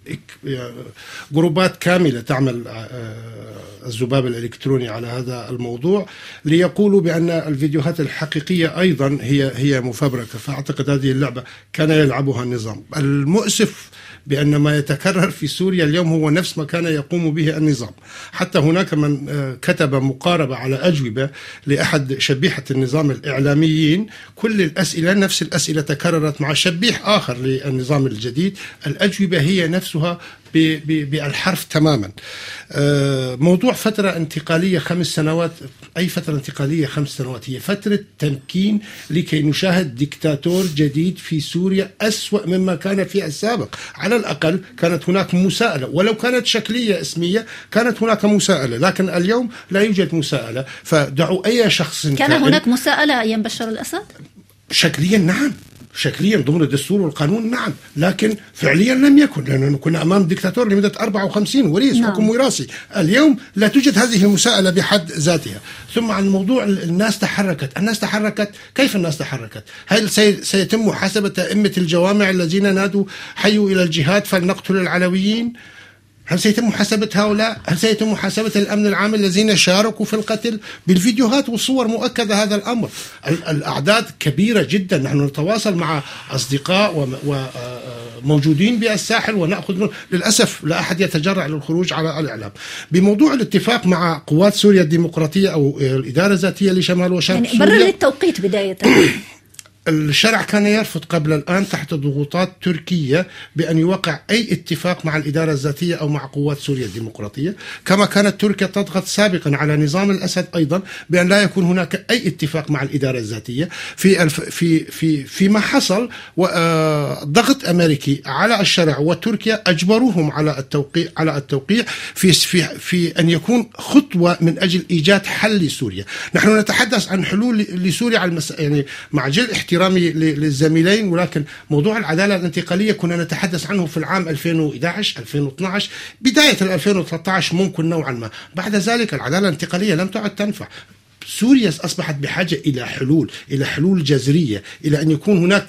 جروبات كاملة تعمل الذباب الإلكتروني على هذا الموضوع ليقولوا بأن الفيديوهات الحقيقية أيضا هي مفبركة. فأعتقد هذه اللعبة كان يلعبها النظام. المؤسف بأن ما يتكرر في سوريا اليوم هو نفس ما كان يقوم به النظام. حتى هناك من كتب مقاربة على أجوبة لأحد شبيحة النظام الإعلاميين، كل الأسئلة نفس الأسئلة تكررت مع شبيح آخر للنظام الجديد، الأجوبة هي نفسها بالحرف تماما. موضوع فترة انتقالية 5 سنوات، أي فترة انتقالية 5 سنوات هي فترة تمكين لكي نشاهد ديكتاتور جديد في سوريا أسوأ مما كان في السابق. على الأقل كانت هناك مساءلة، ولو كانت شكلية اسمية كانت هناك مساءلة، لكن اليوم لا يوجد مساءلة. فدعوا أي شخص كان هناك مساءلة أيام بشار الأسد؟ شكليا نعم، شكليا ضمن الدستور والقانون نعم، لكن فعليا لم يكن، لأنه كنا أمام دكتاتور لمدة 54 وريث نعم. حكم وراثي. اليوم لا توجد هذه المساءلة بحد ذاتها. ثم عن موضوع الناس تحركت، كيف الناس تحركت؟ هل سيتم محاسبة أئمة الجوامع الذين نادوا حيوا إلى الجهاد فلنقتل العلويين؟ هل سيتم محاسبة هؤلاء؟ هل سيتم محاسبة الأمن العام الذين شاركوا في القتل؟ بالفيديوهات والصور مؤكدة هذا الأمر. الأعداد كبيرة جدا، نحن نتواصل مع أصدقاء وموجودين بالساحل ونأخذ للأسف لا أحد يتجرع للخروج على الإعلام. بموضوع الاتفاق مع قوات سوريا الديمقراطية أو الإدارة الذاتية لشمال وشرق يعني سوريا، برر للتوقيت بداية الشرع كان يرفض قبل الآن تحت ضغوطات تركية بأن يوقع أي اتفاق مع الإدارة الذاتية أو مع قوات سوريا الديمقراطية، كما كانت تركيا تضغط سابقا على نظام الأسد أيضا بأن لا يكون هناك أي اتفاق مع الإدارة الذاتية. فيما حصل ضغط أمريكي على الشرع وتركيا أجبروهم على التوقيع في أن يكون خطوة من أجل إيجاد حل لسوريا. نحن نتحدث عن حلول لسوريا على يعني مع جل احترامي للزميلين، ولكن موضوع العدالة الانتقالية كنا نتحدث عنه في العام 2011 2012 بداية 2013 ممكن نوعا ما. بعد ذلك العدالة الانتقالية لم تعد تنفع. سوريا أصبحت بحاجة إلى حلول جذرية، إلى أن يكون هناك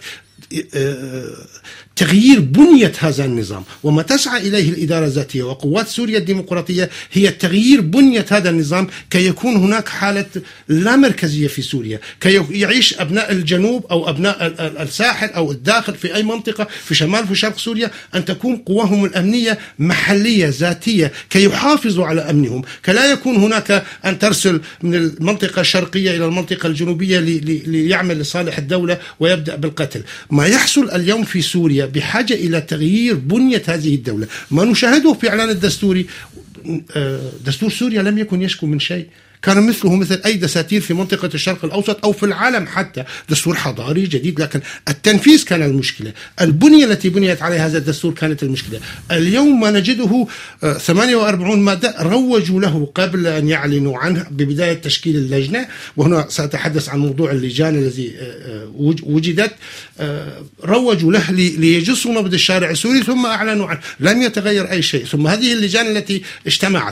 تغيير بنية هذا النظام، وما تسعى إليه الإدارة الذاتية وقوات سوريا الديمقراطية هي تغيير بنية هذا النظام كي يكون هناك حالة لا مركزية في سوريا، كي يعيش أبناء الجنوب أو أبناء الساحل أو الداخل في أي منطقة في شمال وشرق سوريا أن تكون قواهم الأمنية محلية ذاتية كي يحافظوا على أمنهم، كلا يكون هناك أن ترسل من المنطقة الشرقية إلى المنطقة الجنوبية ليعمل لصالح الدولة ويبدأ بالقتل. ما يحصل اليوم في سوريا بحاجة إلى تغيير بنية هذه الدولة. ما نشاهده في إعلان الدستوري، دستور سوريا لم يكن يشكو من شيء، كان مثله مثل أي دساتير في منطقة الشرق الأوسط أو في العالم، حتى دستور حضاري جديد، لكن التنفيذ كان المشكلة، البنية التي بنيت عليها هذا الدستور كانت المشكلة. اليوم ما نجده 48 مادة روجوا له قبل أن يعلنوا عنه ببداية تشكيل اللجنة، وهنا سأتحدث عن موضوع اللجان الذي وجدت، روجوا له ليجسوا نبض الشارع السوري ثم أعلنوا عنه، لم يتغير أي شيء. ثم هذه اللجان التي اجتمعت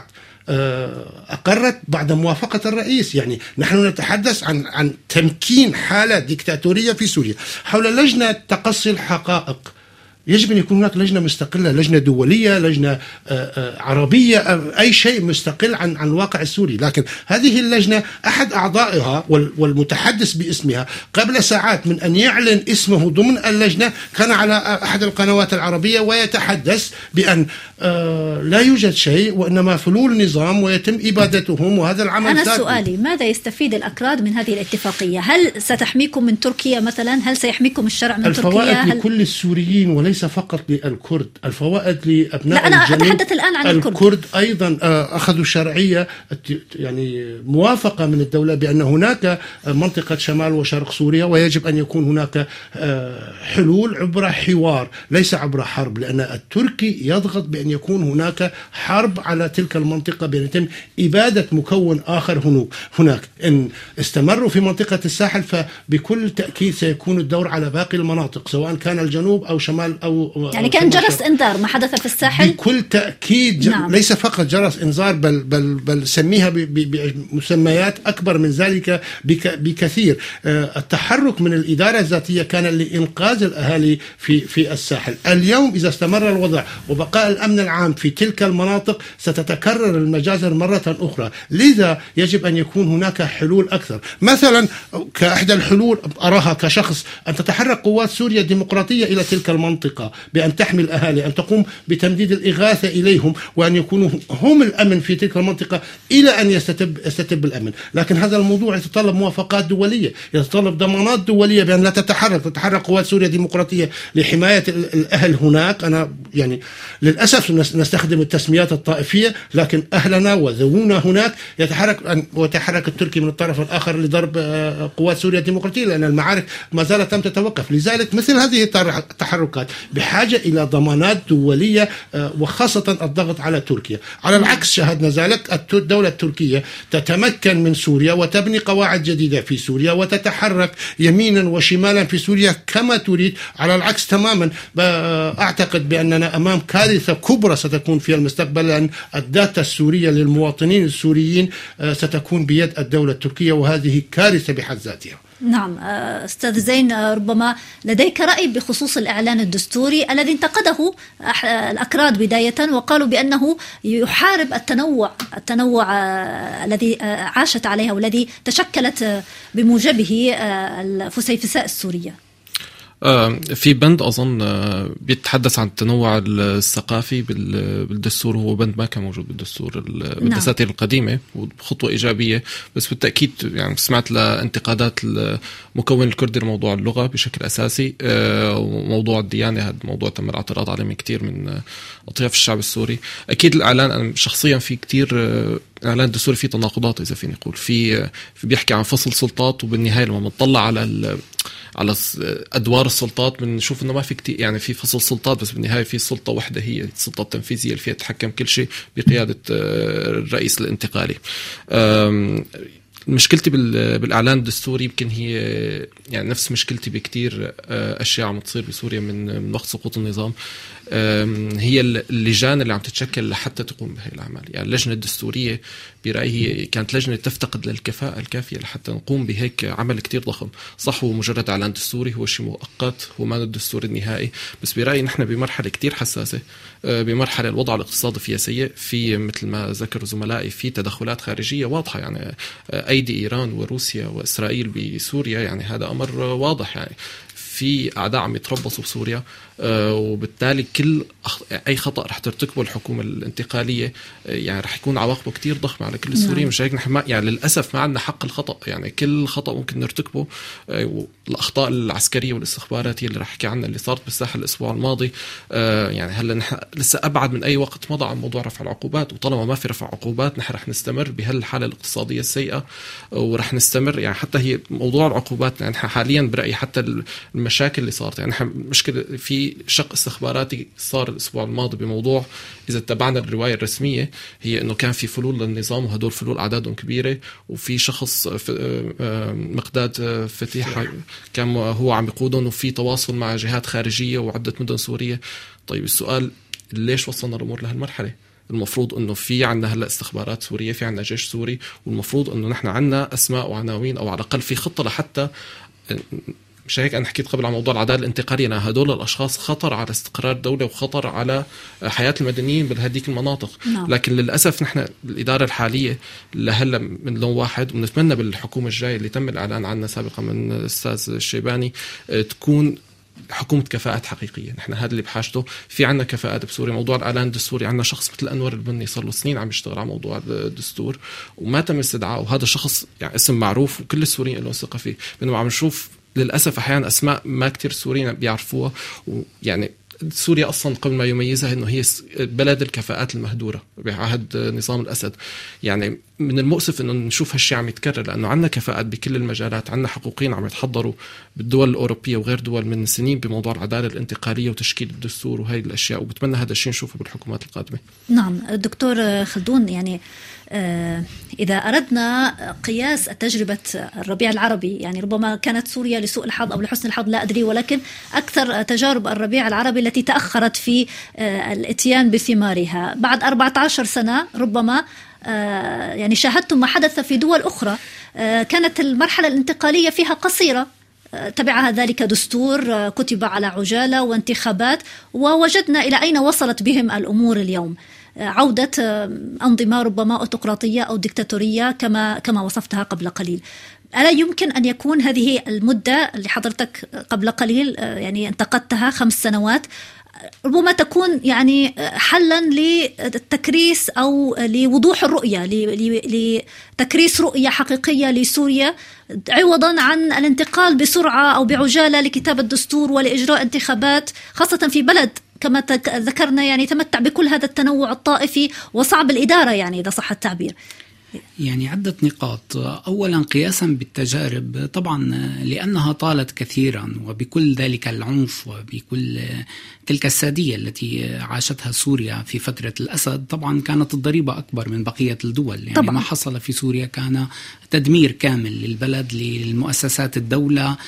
أقرت بعد موافقة الرئيس. يعني نحن نتحدث عن تمكين حالة ديكتاتورية في سوريا. حول لجنة تقصي الحقائق يجب أن يكون هناك لجنة مستقلة، لجنة دولية، لجنة عربية، أي شيء مستقل عن الواقع السوري. لكن هذه اللجنة أحد أعضائها والمتحدث باسمها قبل ساعات من أن يعلن اسمه ضمن اللجنة كان على أحد القنوات العربية ويتحدث بأن لا يوجد شيء وإنما فلول نظام ويتم إبادتهم، وهذا العمل أنا سؤالي ماذا يستفيد الأكراد من هذه الاتفاقية؟ هل ستحميكم من تركيا مثلا؟ هل سيحميكم الشرع من تركيا؟ الفوائد لكل السوريين وليس فقط للكرد، الفوائد لأبناء لا، أنا أتحدث الآن عن الكرد أيضا أخذوا شرعية، يعني موافقة من الدولة بأن هناك منطقة شمال وشرق سوريا ويجب أن يكون هناك حلول عبر حوار ليس عبر حرب، لأن التركي يضغط بأن يكون هناك حرب على تلك المنطقة، بأن يتم إبادة مكون آخر هناك. إن استمروا في منطقة الساحل فبكل تأكيد سيكون الدور على باقي المناطق سواء كان الجنوب أو شمال أو يعني كان جرس إنذار ما حدث في الساحل بكل تأكيد. نعم. ليس فقط جرس إنذار بل سميها بمسميات أكبر من ذلك بكثير. التحرك من الإدارة الذاتية كان لإنقاذ الأهالي في الساحل. اليوم إذا استمر الوضع وبقاء الأمن العام في تلك المناطق ستتكرر المجازر مرة أخرى. لذا يجب أن يكون هناك حلول أكثر. مثلا كأحدى الحلول أراها كشخص أن تتحرك قوات سوريا الديمقراطية إلى تلك المنطقة بأن تحمي الأهالي، أن تقوم بتمديد الإغاثة إليهم، وأن يكونوا هم الأمن في تلك المنطقة إلى أن يستتب الأمن. لكن هذا الموضوع يتطلب موافقات دولية، يتطلب ضمانات دولية بأن لا تتحرك قوات سوريا الديمقراطية لحماية الأهل هناك. أنا يعني للأسف نستخدم التسميات الطائفية، لكن أهلنا وذوونا هناك يتحرك التركي من الطرف الآخر لضرب قوات سوريا الديمقراطية، لأن المعارك ما زالت لم تتوقف. لذلك مثل هذه التحركات بحاجة إلى ضمانات دولية، وخاصة الضغط على تركيا. على العكس شاهدنا ذلك، الدولة التركية تتمكن من سوريا وتبني قواعد جديدة في سوريا وتتحرك يمينا وشمالا في سوريا كما تريد. على العكس تماما، أعتقد بأننا أمام كارثة كبرى ستكون في المستقبل، لأن الداتا السورية للمواطنين السوريين ستكون بيد الدولة التركية، وهذه كارثة بحد ذاتها. نعم أستاذ زين، ربما لديك رأي بخصوص الإعلان الدستوري الذي انتقده الأكراد بداية، وقالوا بأنه يحارب التنوع الذي عاشت عليها والذي تشكلت بموجبه الفسيفساء السورية. في بند أظن بيتحدث عن التنوع الثقافي بالدستور، هو بند ما كان موجود بالدستور بالدساتير القديمة، وخطوة إيجابية. بس بالتأكيد يعني سمعت لانتقادات المكون الكردي لموضوع اللغة بشكل أساسي، وموضوع الديانة. هذا موضوع تم الاعتراض عليه من كتير من أطياف الشعب السوري. أكيد الإعلان أنا شخصيا في كتير إعلان الدستوري فيه تناقضات، إذا فيني أقول في بيحكي عن فصل سلطات، وبالنهاية لما نطلع على أدوار السلطات بنشوف إنه ما في كتير، يعني في فصل سلطات، بس بالنهاية في سلطة واحدة هي السلطة التنفيذية اللي فيها تتحكم كل شيء بقيادة الرئيس الانتقالي. مشكلتي بالإعلان الدستوري يمكن هي يعني نفس مشكلتي بكتير أشياء عم تصير بسوريا من وقت سقوط النظام. هي اللجان اللي عم تتشكل لحتى تقوم بهي الأعمال. يعني اللجنة الدستورية برأيي كانت لجنة تفتقد للكفاءة الكافية لحتى نقوم بهيك عمل كتير ضخم. صح هو مجرد إعلان دستوري، هو شيء مؤقت، هو ما الدستور النهائي، بس برأيي نحن بمرحلة كتير حساسة، بمرحلة الوضع الاقتصادي فيها سيء، في مثل ما ذكر زملائي في تدخلات خارجية واضحة، يعني أيدي إيران وروسيا وإسرائيل بسوريا، يعني هذا أمر واضح. يعني في أعداء عم يتربصوا بسوريا، وبالتالي أي خطأ رح ترتكبه الحكومة الانتقالية يعني رح يكون عواقبه كتير ضخمة على كل السوريين. مش هيك نحن يعني للأسف ما عندنا حق الخطأ، يعني كل خطأ ممكن نرتكبه. الأخطاء العسكرية والاستخباراتية اللي رح أحكي عنها اللي صارت بالساحل الأسبوع الماضي، يعني هلا نحن لسه أبعد من أي وقت مضى عن موضوع رفع العقوبات، وطالما ما في رفع عقوبات نحن رح نستمر بهالحالة الاقتصادية السيئة، ورح نستمر. يعني حتى هي موضوع العقوبات يعني نحن حاليا برأيي حتى المشاكل اللي صارت، يعني نحن مشكلة في شق استخباراتي صار الأسبوع الماضي بموضوع، إذا اتبعنا الرواية الرسمية هي إنه كان في فلول للنظام، وهدول فلول أعدادهم كبيرة، وفي شخص مقداد فتيح كان هو عم يقودهم، وفي تواصل مع جهات خارجية وعدة مدن سورية. طيب السؤال ليش وصلنا الأمور لهالمرحلة؟ المفروض إنه في عنا هلا استخبارات سورية، في عنا جيش سوري، والمفروض إنه نحن عنا أسماء وعناوين، أو على الأقل في خطة لحتى. مش هيك أنا حكيت قبل عن موضوع العدالة الانتقالية، أنا هدول الأشخاص خطر على استقرار الدولة وخطر على حياة المدنيين بهديك المناطق. لكن للأسف نحن الإدارة الحالية لهلا من لون واحد، ونتمنى بالحكومة الجاية اللي تم الإعلان عنها سابقا من الأستاذ الشيباني تكون حكومة كفاءات حقيقية. نحن هذا اللي بحاجته. في عنا كفاءات بسوريا. موضوع الإعلان الدستوري عنا شخص مثل أنور البني صار له سنين عم يشتغل على موضوع الدستور وما تم استدعائه، وهذا شخص يعني اسم معروف وكل السوريين لهم ثقة فيه. بينما عم نشوف للأسف أحيانا أسماء ما كتير سوريين بيعرفوها، ويعني سوريا أصلا قبل ما يميزها أنه هي بلد الكفاءات المهدورة بعهد نظام الأسد. يعني من المؤسف أنه نشوف هالشيء عم يتكرر، لأنه عنا كفاءات بكل المجالات، عنا حقوقيين عم يتحضروا بالدول الأوروبية وغير دول من سنين بموضوع العدالة الانتقالية وتشكيل الدستور وهي الأشياء، وبتمنى هذا الشيء نشوفه بالحكومات القادمة. نعم دكتور خلدون، يعني إذا أردنا قياس تجربة الربيع العربي، يعني ربما كانت سوريا لسوء الحظ أو لحسن الحظ لا أدري، ولكن أكثر تجارب الربيع العربي التي تأخرت في الاتيان بثمارها. بعد 14 سنة ربما يعني شاهدتم ما حدث في دول أخرى كانت المرحلة الانتقالية فيها قصيرة، تبعها ذلك دستور كتب على عجالة وانتخابات، ووجدنا إلى أين وصلت بهم الأمور اليوم. عودة أنظمة ربما أوتقراطية أو ديكتاتورية كما وصفتها قبل قليل. ألا يمكن أن يكون هذه المدة اللي حضرتك قبل قليل يعني انتقدتها 5 سنوات ربما تكون يعني حلا للتكريس أو لوضوح الرؤية، لتكريس رؤية حقيقية لسوريا، عوضا عن الانتقال بسرعة أو بعجالة لكتابة دستور ولإجراء انتخابات، خاصة في بلد كما ذكرنا يعني تمتع بكل هذا التنوع الطائفي وصعب الإدارة، يعني إذا صح التعبير. يعني عدة نقاط. أولا قياسا بالتجارب، طبعا لأنها طالت كثيرا وبكل ذلك العنف وبكل تلك السادية التي عاشتها سوريا في فترة الأسد، طبعا كانت الضريبة أكبر من بقية الدول. يعني طبعا ما حصل في سوريا كان تدمير كامل للبلد، للمؤسسات الدولة،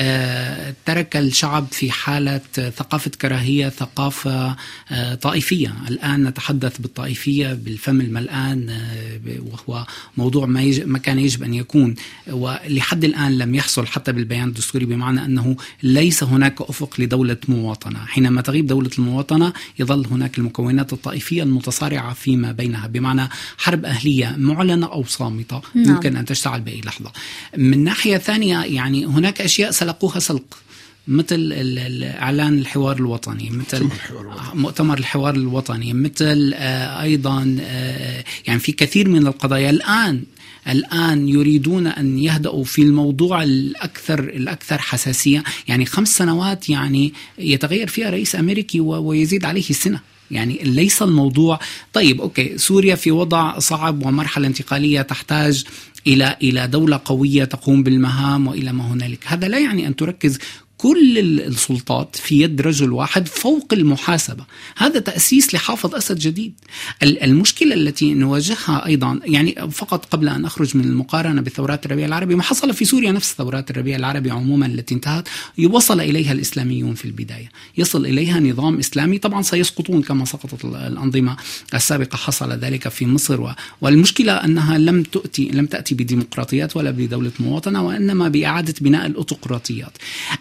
ترك الشعب في حالة ثقافة كراهية، ثقافة طائفية. الآن نتحدث بالطائفية بالفم الملآن، وهو موضوع ما كان يجب أن يكون، ولحد الآن لم يحصل حتى بالبيان الدستوري، بمعنى أنه ليس هناك أفق لدولة مواطنة. حينما تغيب دولة المواطنة يظل هناك المكونات الطائفية المتصارعة فيما بينها، بمعنى حرب أهلية معلنة أو صامتة ممكن أن تشتعل بأي لحظة. من ناحية ثانية يعني هناك أشياء سلقوها سلق، مثل إعلان الحوار الوطني، مثل مؤتمر الحوار الوطني، مثل أيضا يعني في كثير من القضايا الآن يريدون أن يهدأوا في الموضوع الأكثر حساسية. يعني 5 سنوات يعني يتغير فيها رئيس أمريكي ويزيد عليه سنة. يعني ليس الموضوع طيب أوكي سوريا في وضع صعب ومرحلة انتقالية تحتاج إلى دولة قوية تقوم بالمهام وإلى ما هنالك. هذا لا يعني أن تركز كل السلطات في يد رجل واحد فوق المحاسبة. هذا تأسيس لحافظ أسد جديد. المشكلة التي نواجهها أيضا، يعني فقط قبل أن أخرج من المقارنة بثورات الربيع العربي، ما حصل في سوريا نفس ثورات الربيع العربي عموما التي انتهت وصل إليها الإسلاميون في البداية، يصل إليها نظام إسلامي. طبعا سيسقطون كما سقطت الأنظمة السابقة، حصل ذلك في مصر، والمشكلة أنها لم تأتي بديمقراطيات ولا بدولة مواطنة، وإنما بإعادة بناء الأوتقراطيات.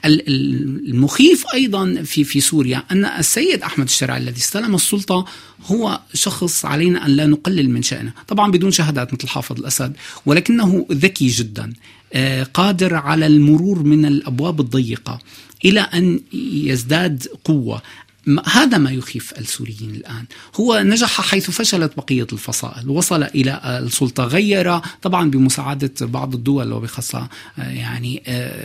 المخيف أيضا في سوريا أن السيد أحمد الشرع الذي استلم السلطة هو شخص علينا أن لا نقلل من شأنه، طبعا بدون شهادات مثل حافظ الأسد، ولكنه ذكي جدا، قادر على المرور من الأبواب الضيقة إلى أن يزداد قوة. هذا ما يخيف السوريين الآن. هو نجح حيث فشلت بقية الفصائل، وصل إلى السلطة، غير طبعا بمساعدة بعض الدول وبخاصة يعني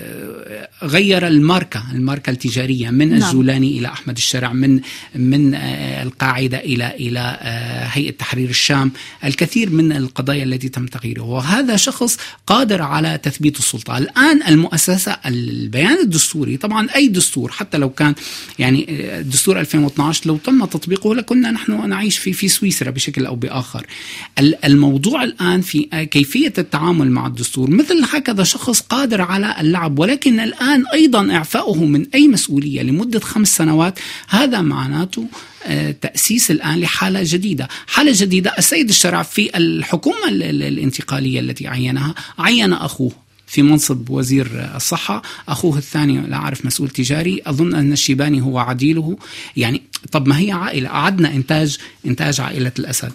غير الماركة التجارية من الجولاني إلى أحمد الشرع، من القاعدة إلى هيئة تحرير الشام. الكثير من القضايا التي تم تغييرها، وهذا شخص قادر على تثبيت السلطة. الآن المؤسسة، البيان الدستوري، طبعا أي دستور حتى لو كان يعني دستور 2012 لو تم تطبيقه لكنا نحن نعيش في سويسرا بشكل أو بآخر. الموضوع الآن في كيفية التعامل مع الدستور. مثل هكذا شخص قادر على اللعب، ولكن الآن أيضا إعفاؤه من أي مسؤولية لمدة 5 سنوات، هذا معناته تأسيس الآن لحالة جديدة. السيد الشرع في الحكومة الانتقالية التي عين أخوه في منصب وزير الصحة، أخوه الثاني لا أعرف مسؤول تجاري، أظن أن الشيباني هو عديله. يعني طب ما هي عائلة، أعدنا إنتاج عائلة الأسد.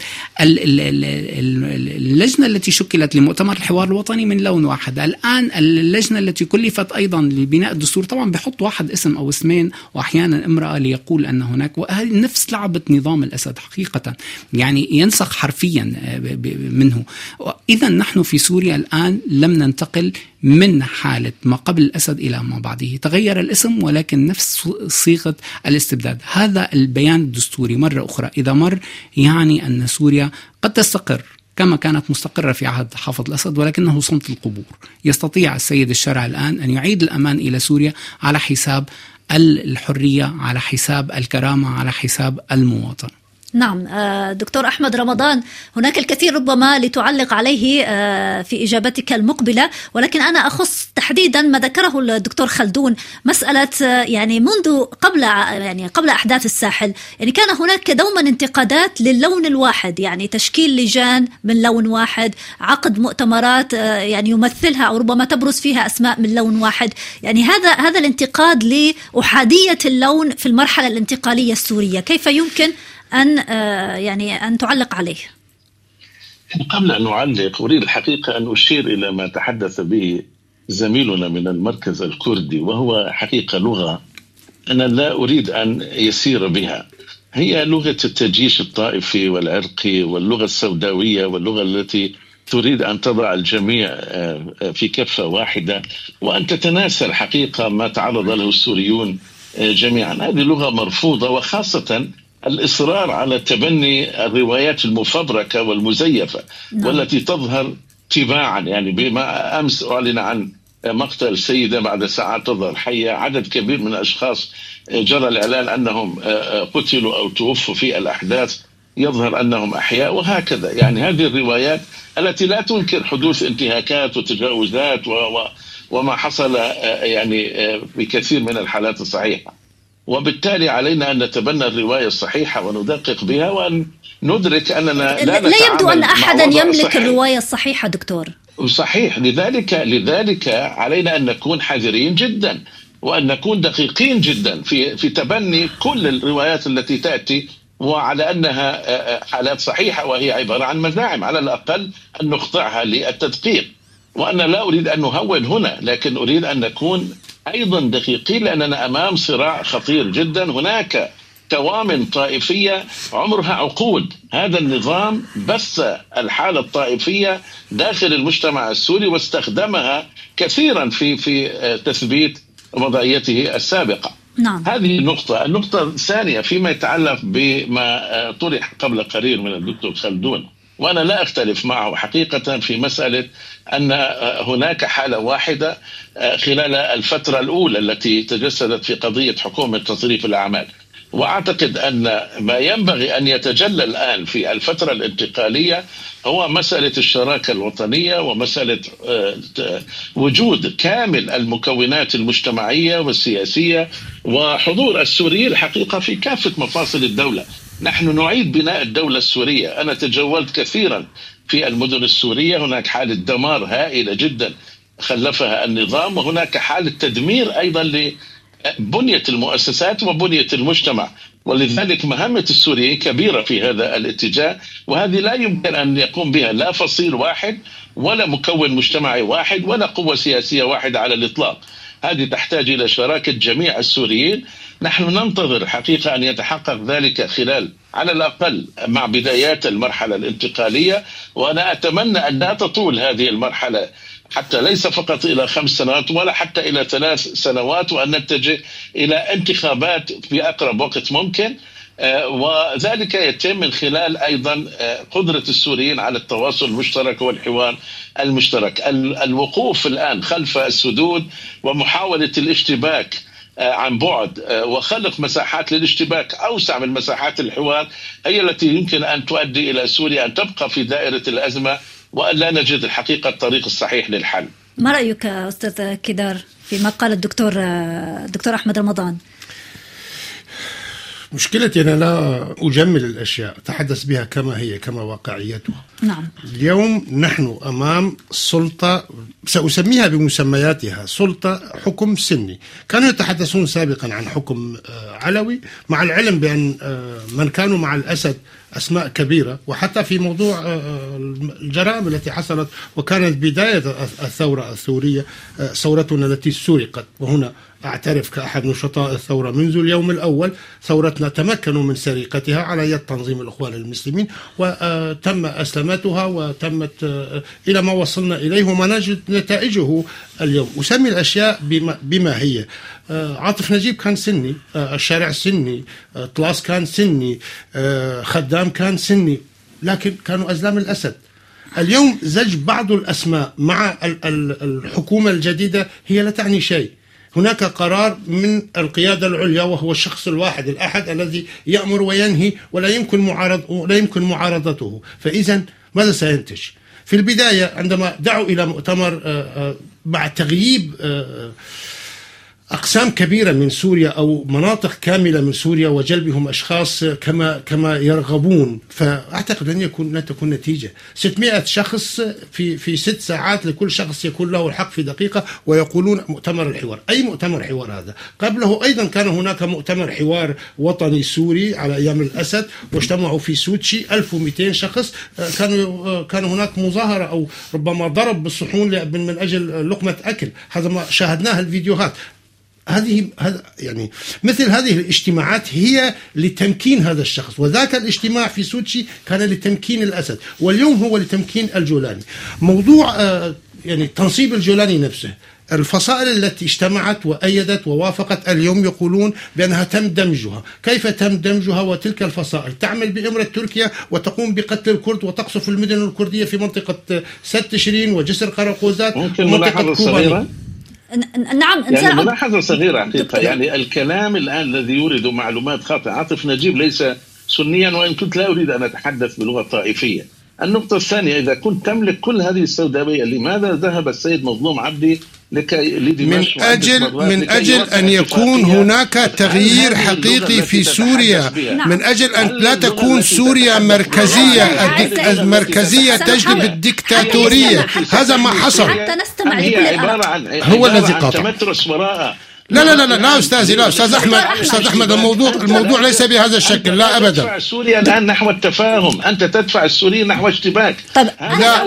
اللجنة التي شكلت لمؤتمر الحوار الوطني من لون واحد. الآن اللجنة التي كلفت أيضا لبناء الدستور، طبعا بيحط واحد اسم أو اسمين وأحيانا امرأة ليقول أن هناك، وهذه نفس لعبة نظام الأسد حقيقة، يعني ينسخ حرفيا منه. إذا نحن في سوريا الآن لم ننتقل من حالة ما قبل الأسد إلى ما بعده، تغير الاسم ولكن نفس صيغة الاستبداد. هذا البيان الدستوري مرة أخرى إذا مر يعني أن سوريا قد تستقر كما كانت مستقرة في عهد حافظ الأسد، ولكنه صمت القبور. يستطيع السيد الشرع الآن أن يعيد الأمان إلى سوريا على حساب الحرية، على حساب الكرامة، على حساب المواطن. نعم. دكتور أحمد رمضان، هناك الكثير ربما لتعلق عليه في إجابتك المقبلة، ولكن أنا أخص تحديدا ما ذكره الدكتور خلدون، مسألة يعني منذ قبل أحداث الساحل، يعني كان هناك دوما انتقادات للون الواحد، يعني تشكيل لجان من لون واحد، عقد مؤتمرات يعني يمثلها أو ربما تبرز فيها أسماء من لون واحد، يعني هذا الانتقاد لأحادية اللون في المرحلة الانتقالية السورية، كيف يمكن أن تعلق عليه؟ قبل أن أعلق أريد الحقيقة أن أشير إلى ما تحدث به زميلنا من المركز الكردي، وهو حقيقة لغة أنا لا أريد أن يسير بها، هي لغة التجيش الطائفي والعرقي واللغة السوداوية واللغة التي تريد أن تضع الجميع في كفة واحدة وأن تتناسى الحقيقة ما تعرض له السوريون جميعا. هذه لغة مرفوضة، وخاصة الإصرار على تبني الروايات المفبركة والمزيفة والتي تظهر تباعا. يعني بما أمس أعلن عن مقتل السيدة بعد ساعات تظهر حية، عدد كبير من الأشخاص جرى الإعلان أنهم قتلوا أو توفوا في الأحداث، يظهر أنهم أحياء، وهكذا. يعني هذه الروايات التي لا تنكر حدوث انتهاكات وتجاوزات وما حصل يعني بكثير من الحالات الصحيحة، وبالتالي علينا أن نتبنى الرواية الصحيحة وندقق بها وأن ندرك أننا لا يبدو أن أحدا يملك الرواية الصحيحة دكتور. صحيح، لذلك علينا أن نكون حذرين جدا وأن نكون دقيقين جدا في تبني كل الروايات التي تأتي وعلى أنها حالات صحيحة وهي عبارة عن مزاعم، على الأقل أن نخضعها للتدقيق. وأنا لا أريد أن نهون هنا، لكن أريد أن نكون أيضا دقيقين، لأننا أمام صراع خطير جدا. هناك توامن طائفية عمرها عقود، هذا النظام بث الحالة الطائفية داخل المجتمع السوري واستخدمها كثيرا في تثبيت وضعيته السابقة. نعم. هذه النقطة الثانية فيما يتعلق بما طرح قبل قليل من الدكتور خلدون، وأنا لا أختلف معه حقيقة في مسألة أن هناك حالة واحدة خلال الفترة الأولى التي تجسدت في قضية حكومة تصريف الأعمال، وأعتقد أن ما ينبغي أن يتجلى الآن في الفترة الانتقالية هو مسألة الشراكة الوطنية ومسألة وجود كامل المكونات المجتمعية والسياسية وحضور السوريين الحقيقة في كافة مفاصل الدولة. نحن نعيد بناء الدولة السورية. أنا تجولت كثيرا في المدن السورية، هناك حالة دمار هائلة جدا خلفها النظام، وهناك حالة تدمير أيضا لبنية المؤسسات وبنية المجتمع، ولذلك مهمة السوريين كبيرة في هذا الاتجاه، وهذه لا يمكن أن يقوم بها لا فصيل واحد ولا مكون مجتمعي واحد ولا قوة سياسية واحدة على الإطلاق. هذه تحتاج إلى شراكة جميع السوريين. نحن ننتظر حقيقة أن يتحقق ذلك خلال على الأقل مع بدايات المرحلة الانتقالية، وأنا أتمنى أن لا تطول هذه المرحلة حتى ليس فقط إلى 5 سنوات ولا حتى إلى 3 سنوات، وأن نتجه إلى انتخابات في أقرب وقت ممكن، وذلك يتم من خلال أيضا قدرة السوريين على التواصل المشترك والحوار المشترك. الوقوف الآن خلف السدود ومحاولة الاشتباك عن بعد وخلق مساحات للاشتباك أوسع من مساحات الحوار هي التي يمكن أن تؤدي إلى سوريا أن تبقى في دائرة الأزمة وأن لا نجد الحقيقة الطريق الصحيح للحل. ما رأيك أستاذ كدار فيما قال الدكتور أحمد رمضان؟ مشكلتي أنا لا أجمل الأشياء، أتحدث بها كما هي، كما واقعيتها. نعم. اليوم نحن أمام سلطة سأسميها بمسمياتها، سلطة حكم سني. كانوا يتحدثون سابقا عن حكم علوي، مع العلم بأن من كانوا مع الأسد أسماء كبيرة، وحتى في موضوع الجرائم التي حصلت وكانت بداية الثورة السورية، ثورتنا التي سرقت، وهنا أعترف كأحد نشطاء الثورة منذ اليوم الأول ثورتنا تمكنوا من سرقتها على يد تنظيم الإخوان المسلمين، وتم أسلمتها وتمت إلى ما وصلنا إليه وما نجد نتائجه اليوم. أسمي الأشياء بما هي. عاطف نجيب كان سني، الشارع سني، طلاس كان سني، خدام كان سني، لكن كانوا أزلام الأسد. اليوم زج بعض الأسماء مع الحكومة الجديدة هي لا تعني شيء. هناك قرار من القيادة العليا وهو الشخص الواحد الأحد الذي يأمر وينهي ولا يمكن معارضته. فإذا ماذا سينتج؟ في البداية عندما دعوا إلى مؤتمر مع تغييب أقسام كبيرة من سوريا أو مناطق كاملة من سوريا وجلبهم أشخاص كما يرغبون، فأعتقد لن تكون نتيجة. 600 شخص في 6 ساعات، لكل شخص يكون له الحق في دقيقة، ويقولون مؤتمر الحوار. أي مؤتمر حوار هذا؟ قبله أيضا كان هناك مؤتمر حوار وطني سوري على أيام الأسد، واجتمعوا في سوتشي 1200 شخص. كان هناك مظاهرة أو ربما ضرب بالصحون من أجل لقمة أكل. هذا ما شاهدناه الفيديوهات. يعني مثل هذه الاجتماعات هي لتمكين هذا الشخص، وذاك الاجتماع في سوتشي كان لتمكين الأسد، واليوم هو لتمكين الجولاني. موضوع يعني تنصيب الجولاني نفسه، الفصائل التي اجتمعت وأيدت ووافقت اليوم يقولون بأنها تم دمجها. كيف تم دمجها وتلك الفصائل تعمل بإمرة تركيا وتقوم بقتل الكرد وتقصف المدن الكردية في منطقة سد تشرين وجسر قراقوزات ومنطقة كوباني؟ نعم، يعني ملاحظة صغيرة حقيقة. يعني الكلام الآن الذي يورد معلومات خاطئة. عاطف نجيب ليس سنيا، وإن كنت لا أريد أن أتحدث بلغة طائفية. النقطة الثانية، إذا كنت تملك كل هذه السوداوية، لماذا ذهب السيد مظلوم عبدي من أجل أن يكون هناك تغيير حقيقي في سوريا، من أجل أن لا تكون سوريا مركزية، المركزية تجلب الدكتاتورية. هذا ما حصل. هو الذي قاطع. لا أستاذ أحمد الموضوع ليس بهذا الشكل، لا أبدا. سوريا الآن نحو التفاهم، أنت تدفع السوريين نحو اشتباك. لا،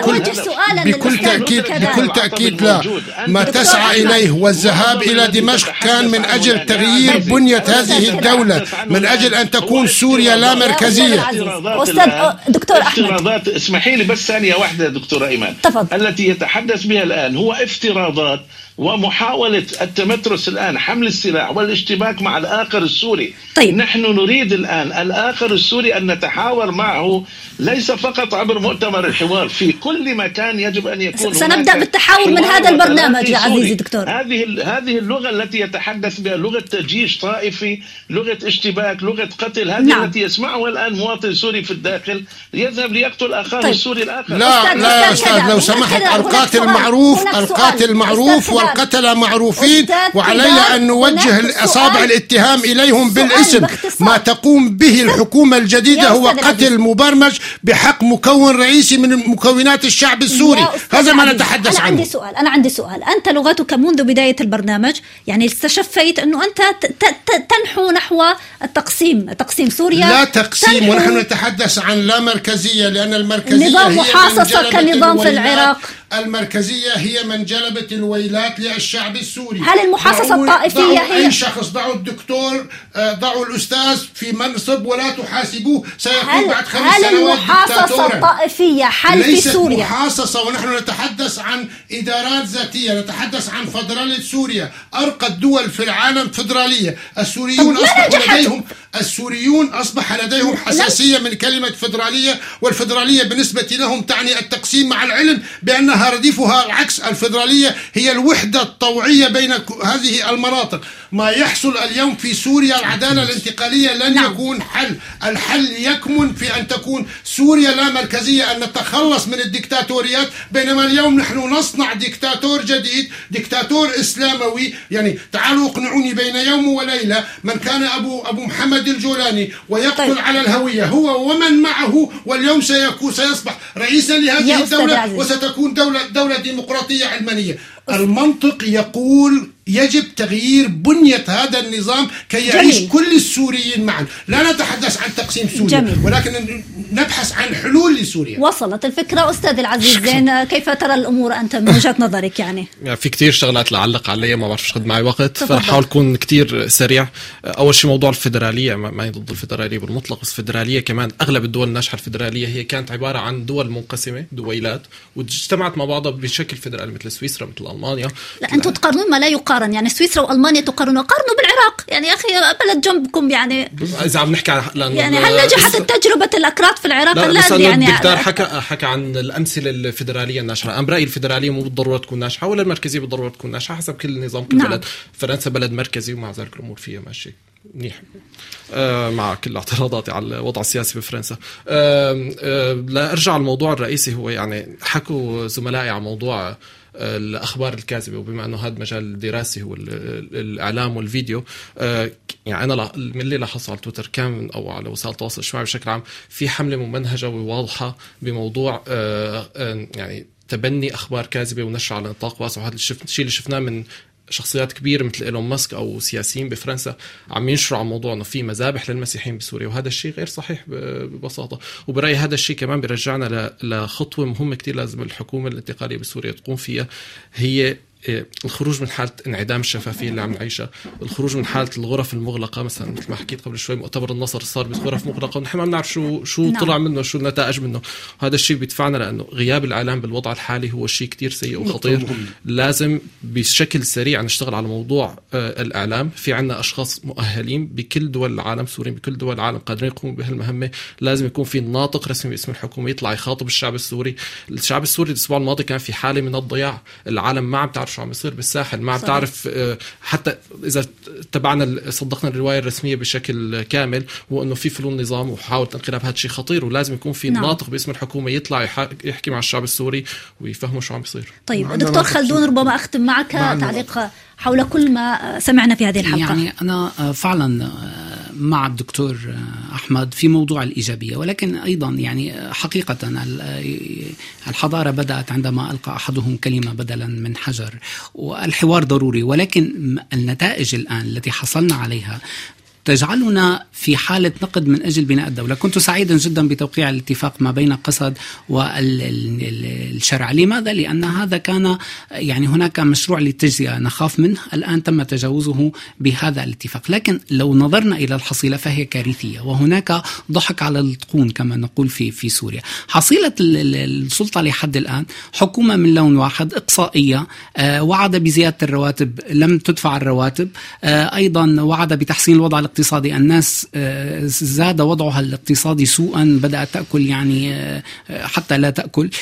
بكل تأكيد لا. ما تسعى إليه والذهاب إلى دمشق كان من أجل تغيير بنية هذه الدولة، من أجل أن تكون سوريا لا مركزية. أستاذ دكتور أحمد، اسمحي لي بس ثانية واحدة دكتورة إيمان. التي يتحدث بها الآن هو افتراضات ومحاولة التمترس الآن، حمل السلاح والاشتباك مع الآخر السوري. طيب. نحن نريد الآن الآخر السوري أن نتحاور معه، ليس فقط عبر مؤتمر الحوار، في كل مكان يجب أن يكون. سنبدأ بالتحاور من هذا البرنامج يا عزيزي دكتور. هذه اللغة التي يتحدث بها لغة تجيش طائفي، لغة اشتباك، لغة قتل، هذه نعم. التي يسمعها الآن مواطن سوري في الداخل يذهب ليقتل أخاه السوري الآخر. لا يا أستاذ، لو سمحت، القاتل معروف والقتلة معروفين، وعلينا أن نوجه أصابع الاتهام إليهم بالاسم. ما تقوم به الحكومة الجديدة هو قتل مبرمج بحق مكون رئيسي من مكونات الشعب السوري. هذا ما نتحدث عنه. أنا عندي سؤال. أنت لغتك منذ بداية البرنامج يعني استشفيت أنه أنت تنحو نحو تقسيم سوريا. لا تقسيم، ونحن نتحدث عن لا مركزية، لأن المركزية نظام محاصصة كنظام في العراق. المركزية هي من جلبت الويلات للشعب السوري. هل المحاصصة الطائفية هي أي شخص؟ ضعوا الدكتور، ضعوا الأستاذ في منصب ولا تحاسبوه، سيكون بعد 5 سنوات هل المحاصصة الطائفية حل في سوريا؟ ليست محاصصة، ونحن نتحدث عن إدارات ذاتية، نتحدث عن فدرالية سوريا. أرقى الدول في العالم فدرالية. السوريون أصبح لديهم حساسية من كلمة فدرالية، والفدرالية بالنسبة لهم تعني التقسيم، مع العلم بأنها رديفها العكس. الفدرالية هي الوحدة الطوعية بين هذه المناطق. ما يحصل اليوم في سوريا العدالة الانتقالية لن يكون حل. الحل يكمن في أن تكون سوريا لا مركزية، أن نتخلص من الدكتاتوريات، بينما اليوم نحن نصنع دكتاتور جديد، دكتاتور إسلاموي. يعني تعالوا اقنعوني بين يوم وليلة من كان أبو محمد الجولاني ويقتل على الهوية هو ومن معه، واليوم سيصبح رئيسا لهذه الدولة، وستكون دولة ديمقراطية علمانية. المنطق يقول يجب تغيير بنية هذا النظام كي يعيش كل السوريين معا. لا نتحدث عن تقسيم سوريا، ولكن نبحث عن حلول لسوريا. وصلت الفكرة. أستاذ العزيز زين، كيف ترى الأمور أنت من وجهة نظرك؟ يعني في كتير شغلات لعلق عليها، ما بعرفش خد معي وقت، فحاول أكون كتير سريع. أول شيء موضوع الفدرالية، ما هي ضد الفدرالية بالمطلق، بس الفدرالية كمان أغلب الدول الناجحة الفدرالية هي كانت عبارة عن دول منقسمة، دويلات، واجتمعت مع بعضها بشكل فدرالي، مثل سويسرا، مثل ألمانيا. لا، أنتم تقارنون ما لا يقارن. تقارن، يعني سويسرا وألمانيا قارنوا بالعراق، يعني يا أخي بلد جنبكم، يعني إذا عم نحكي يعني هل نجحت تجربة الأكراد في العراق؟ لا يعني الدكتور حكى عن الأمثلة الفيدرالية الناجحة. أنا برأيي الفيدرالية مو بالضرورة تكون ناجحة ولا المركزية بالضرورة تكون ناجحة، حسب كل نظام كل بلد. فرنسا بلد مركزي ومع ذلك الأمور فيها ماشي منيح، مع كل اعتراضاتي على الوضع السياسي بفرنسا. لا أرجع الموضوع الرئيسي، هو يعني حكوا زملائي عن موضوع الأخبار الكاذبة، وبما أنه هذا مجال دراسي هو الإعلام والفيديو، يعني أنا من اللي لاحظت على تويتر كان أو على وسائل التواصل الاجتماعي بشكل عام في حملة ممنهجة وواضحة بموضوع يعني تبني أخبار كاذبة ونشر على نطاق واسع. وهذا الشيء اللي شفناه من شخصيات كبيرة مثل إيلون ماسك أو سياسيين بفرنسا عم ينشروا عن موضوع أنه في مذابح للمسيحيين بسوريا، وهذا الشيء غير صحيح ببساطة. وبرأيي هذا الشيء كمان بيرجعنا لخطوة مهمة كتير لازم الحكومة الانتقالية بسوريا تقوم فيها، هي الخروج من حالة انعدام الشفافية اللي عم نعيشها، الخروج من حالة الغرف المغلقة. مثلا مثل ما حكيت قبل شوي مؤتمر النصر صار بغرف مغلقة ونحن ما بنعرف شو طلع منه، شو النتائج منه. هذا الشيء بيدفعنا لأنه غياب الإعلام بالوضع الحالي هو شيء كتير سيء وخطير. لازم بشكل سريع نشتغل على موضوع الإعلام. في عنا أشخاص مؤهلين بكل دول العالم، سوريين بكل دول العالم قادرين يقوموا بهالمهمة. لازم يكون في ناطق رسمي باسم الحكومة يطلع يخاطب الشعب السوري. الشعب السوري الأسبوع الماضي كان في حالة من الضياع، العالم ما عم تعرف شو عم يصير بالساحل، ما عم تعرف. حتى إذا تبعنا صدقنا الرواية الرسمية بشكل كامل، هو أنه في فلول نظام وحاولة انقلاب. هذا شيء خطير، ولازم يكون في ناطق باسم الحكومة يطلع يحكي مع الشعب السوري ويفهموا شو عم يصير. طيب دكتور خلدون، ربما أختم معك تعليق حول كل ما سمعنا في هذه الحلقة. يعني أنا فعلا مع الدكتور أحمد في موضوع الإيجابية، ولكن أيضا يعني حقيقة الحضارة بدأت عندما ألقى أحدهم كلمة بدلا من حجر، والحوار ضروري، ولكن النتائج الآن التي حصلنا عليها تجعلنا في حالة نقد من أجل بناء الدولة. كنت سعيدا جدا بتوقيع الاتفاق ما بين قسد والشرع. لماذا؟ لأن هذا كان يعني هناك مشروع للتجزئة نخاف منه، الآن تم تجاوزه بهذا الاتفاق. لكن لو نظرنا إلى الحصيلة فهي كارثية، وهناك ضحك على الطقون كما نقول في سوريا. حصيلة السلطة لحد الآن حكومة من لون واحد إقصائية، وعد بزيادة الرواتب لم تدفع الرواتب، أيضا وعد بتحسين الوضع الاقتصادي، الناس زاد وضعها الاقتصادي سوءا، بدأت تأكل يعني حتى لا تأكل،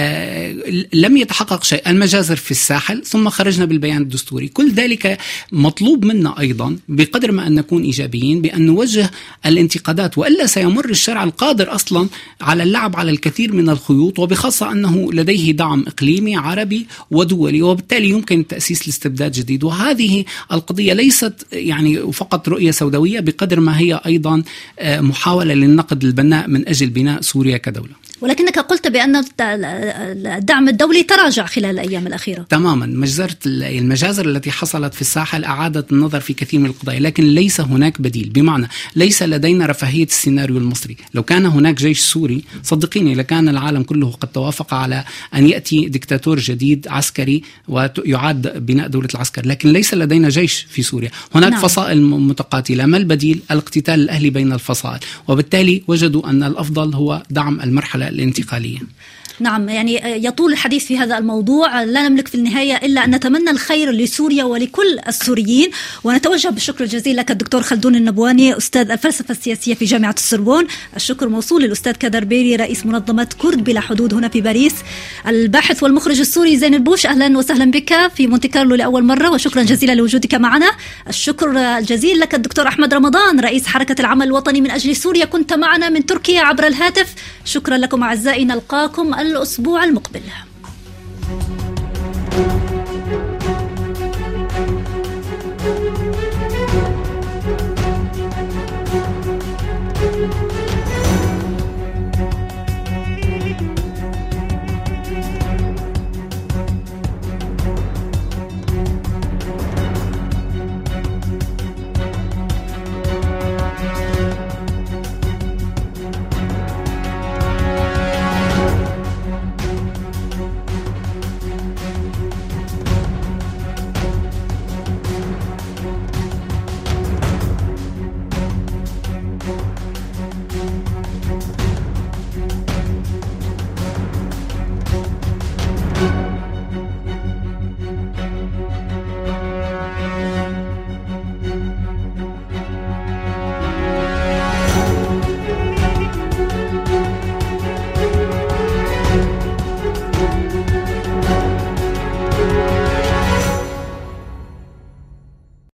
لم يتحقق شيء. المجازر في الساحل، ثم خرجنا بالبيان الدستوري. كل ذلك مطلوب منا أيضا بقدر ما أن نكون إيجابيين بأن نوجه الانتقادات، وإلا سيمر الشرع القادر أصلا على اللعب على الكثير من الخيوط، وبخاصة أنه لديه دعم إقليمي عربي ودولي، وبالتالي يمكن تأسيس لاستبداد جديد. وهذه القضية ليست يعني فقط رؤية سوداوية بقدر ما هي أيضا محاولة للنقد البناء من أجل بناء سوريا كدولة. ولكنك قلت بأن الدعم الدولي تراجع خلال الأيام الأخيرة. تماما. المجازر التي حصلت في الساحل أعادت النظر في كثير من القضايا، لكن ليس هناك بديل. بمعنى ليس لدينا رفاهية السيناريو المصري. لو كان هناك جيش سوري صدقيني لكان العالم كله قد توافق على أن يأتي دكتاتور جديد عسكري ويعاد بناء دولة العسكر، لكن ليس لدينا جيش في سوريا. هناك فصائل متقاتلة. ما البديل؟ الاقتتال الأهلي بين الفصائل، وبالتالي وجدوا أن الأفضل هو دعم المرحلة الانتقالية. نعم، يعني يطول الحديث في هذا الموضوع. لا نملك في النهاية إلا أن نتمنى الخير لسوريا ولكل السوريين، ونتوجه بالشكر الجزيل لك الدكتور خلدون النبواني، أستاذ الفلسفة السياسية في جامعة السوربون. الشكر موصول للأستاذ كدر بيري، رئيس منظمة كرد بلا حدود هنا في باريس. الباحث والمخرج السوري زين البوش، أهلا وسهلا بك في مونتي كارلو لأول مرة، وشكرا جزيلا لوجودك معنا. الشكر الجزيل لك الدكتور أحمد رمضان، رئيس حركة العمل الوطني من أجل سوريا، كنت معنا من تركيا عبر الهاتف. شكرا لكم أعزائي، نلقاكم الأسبوع المقبل.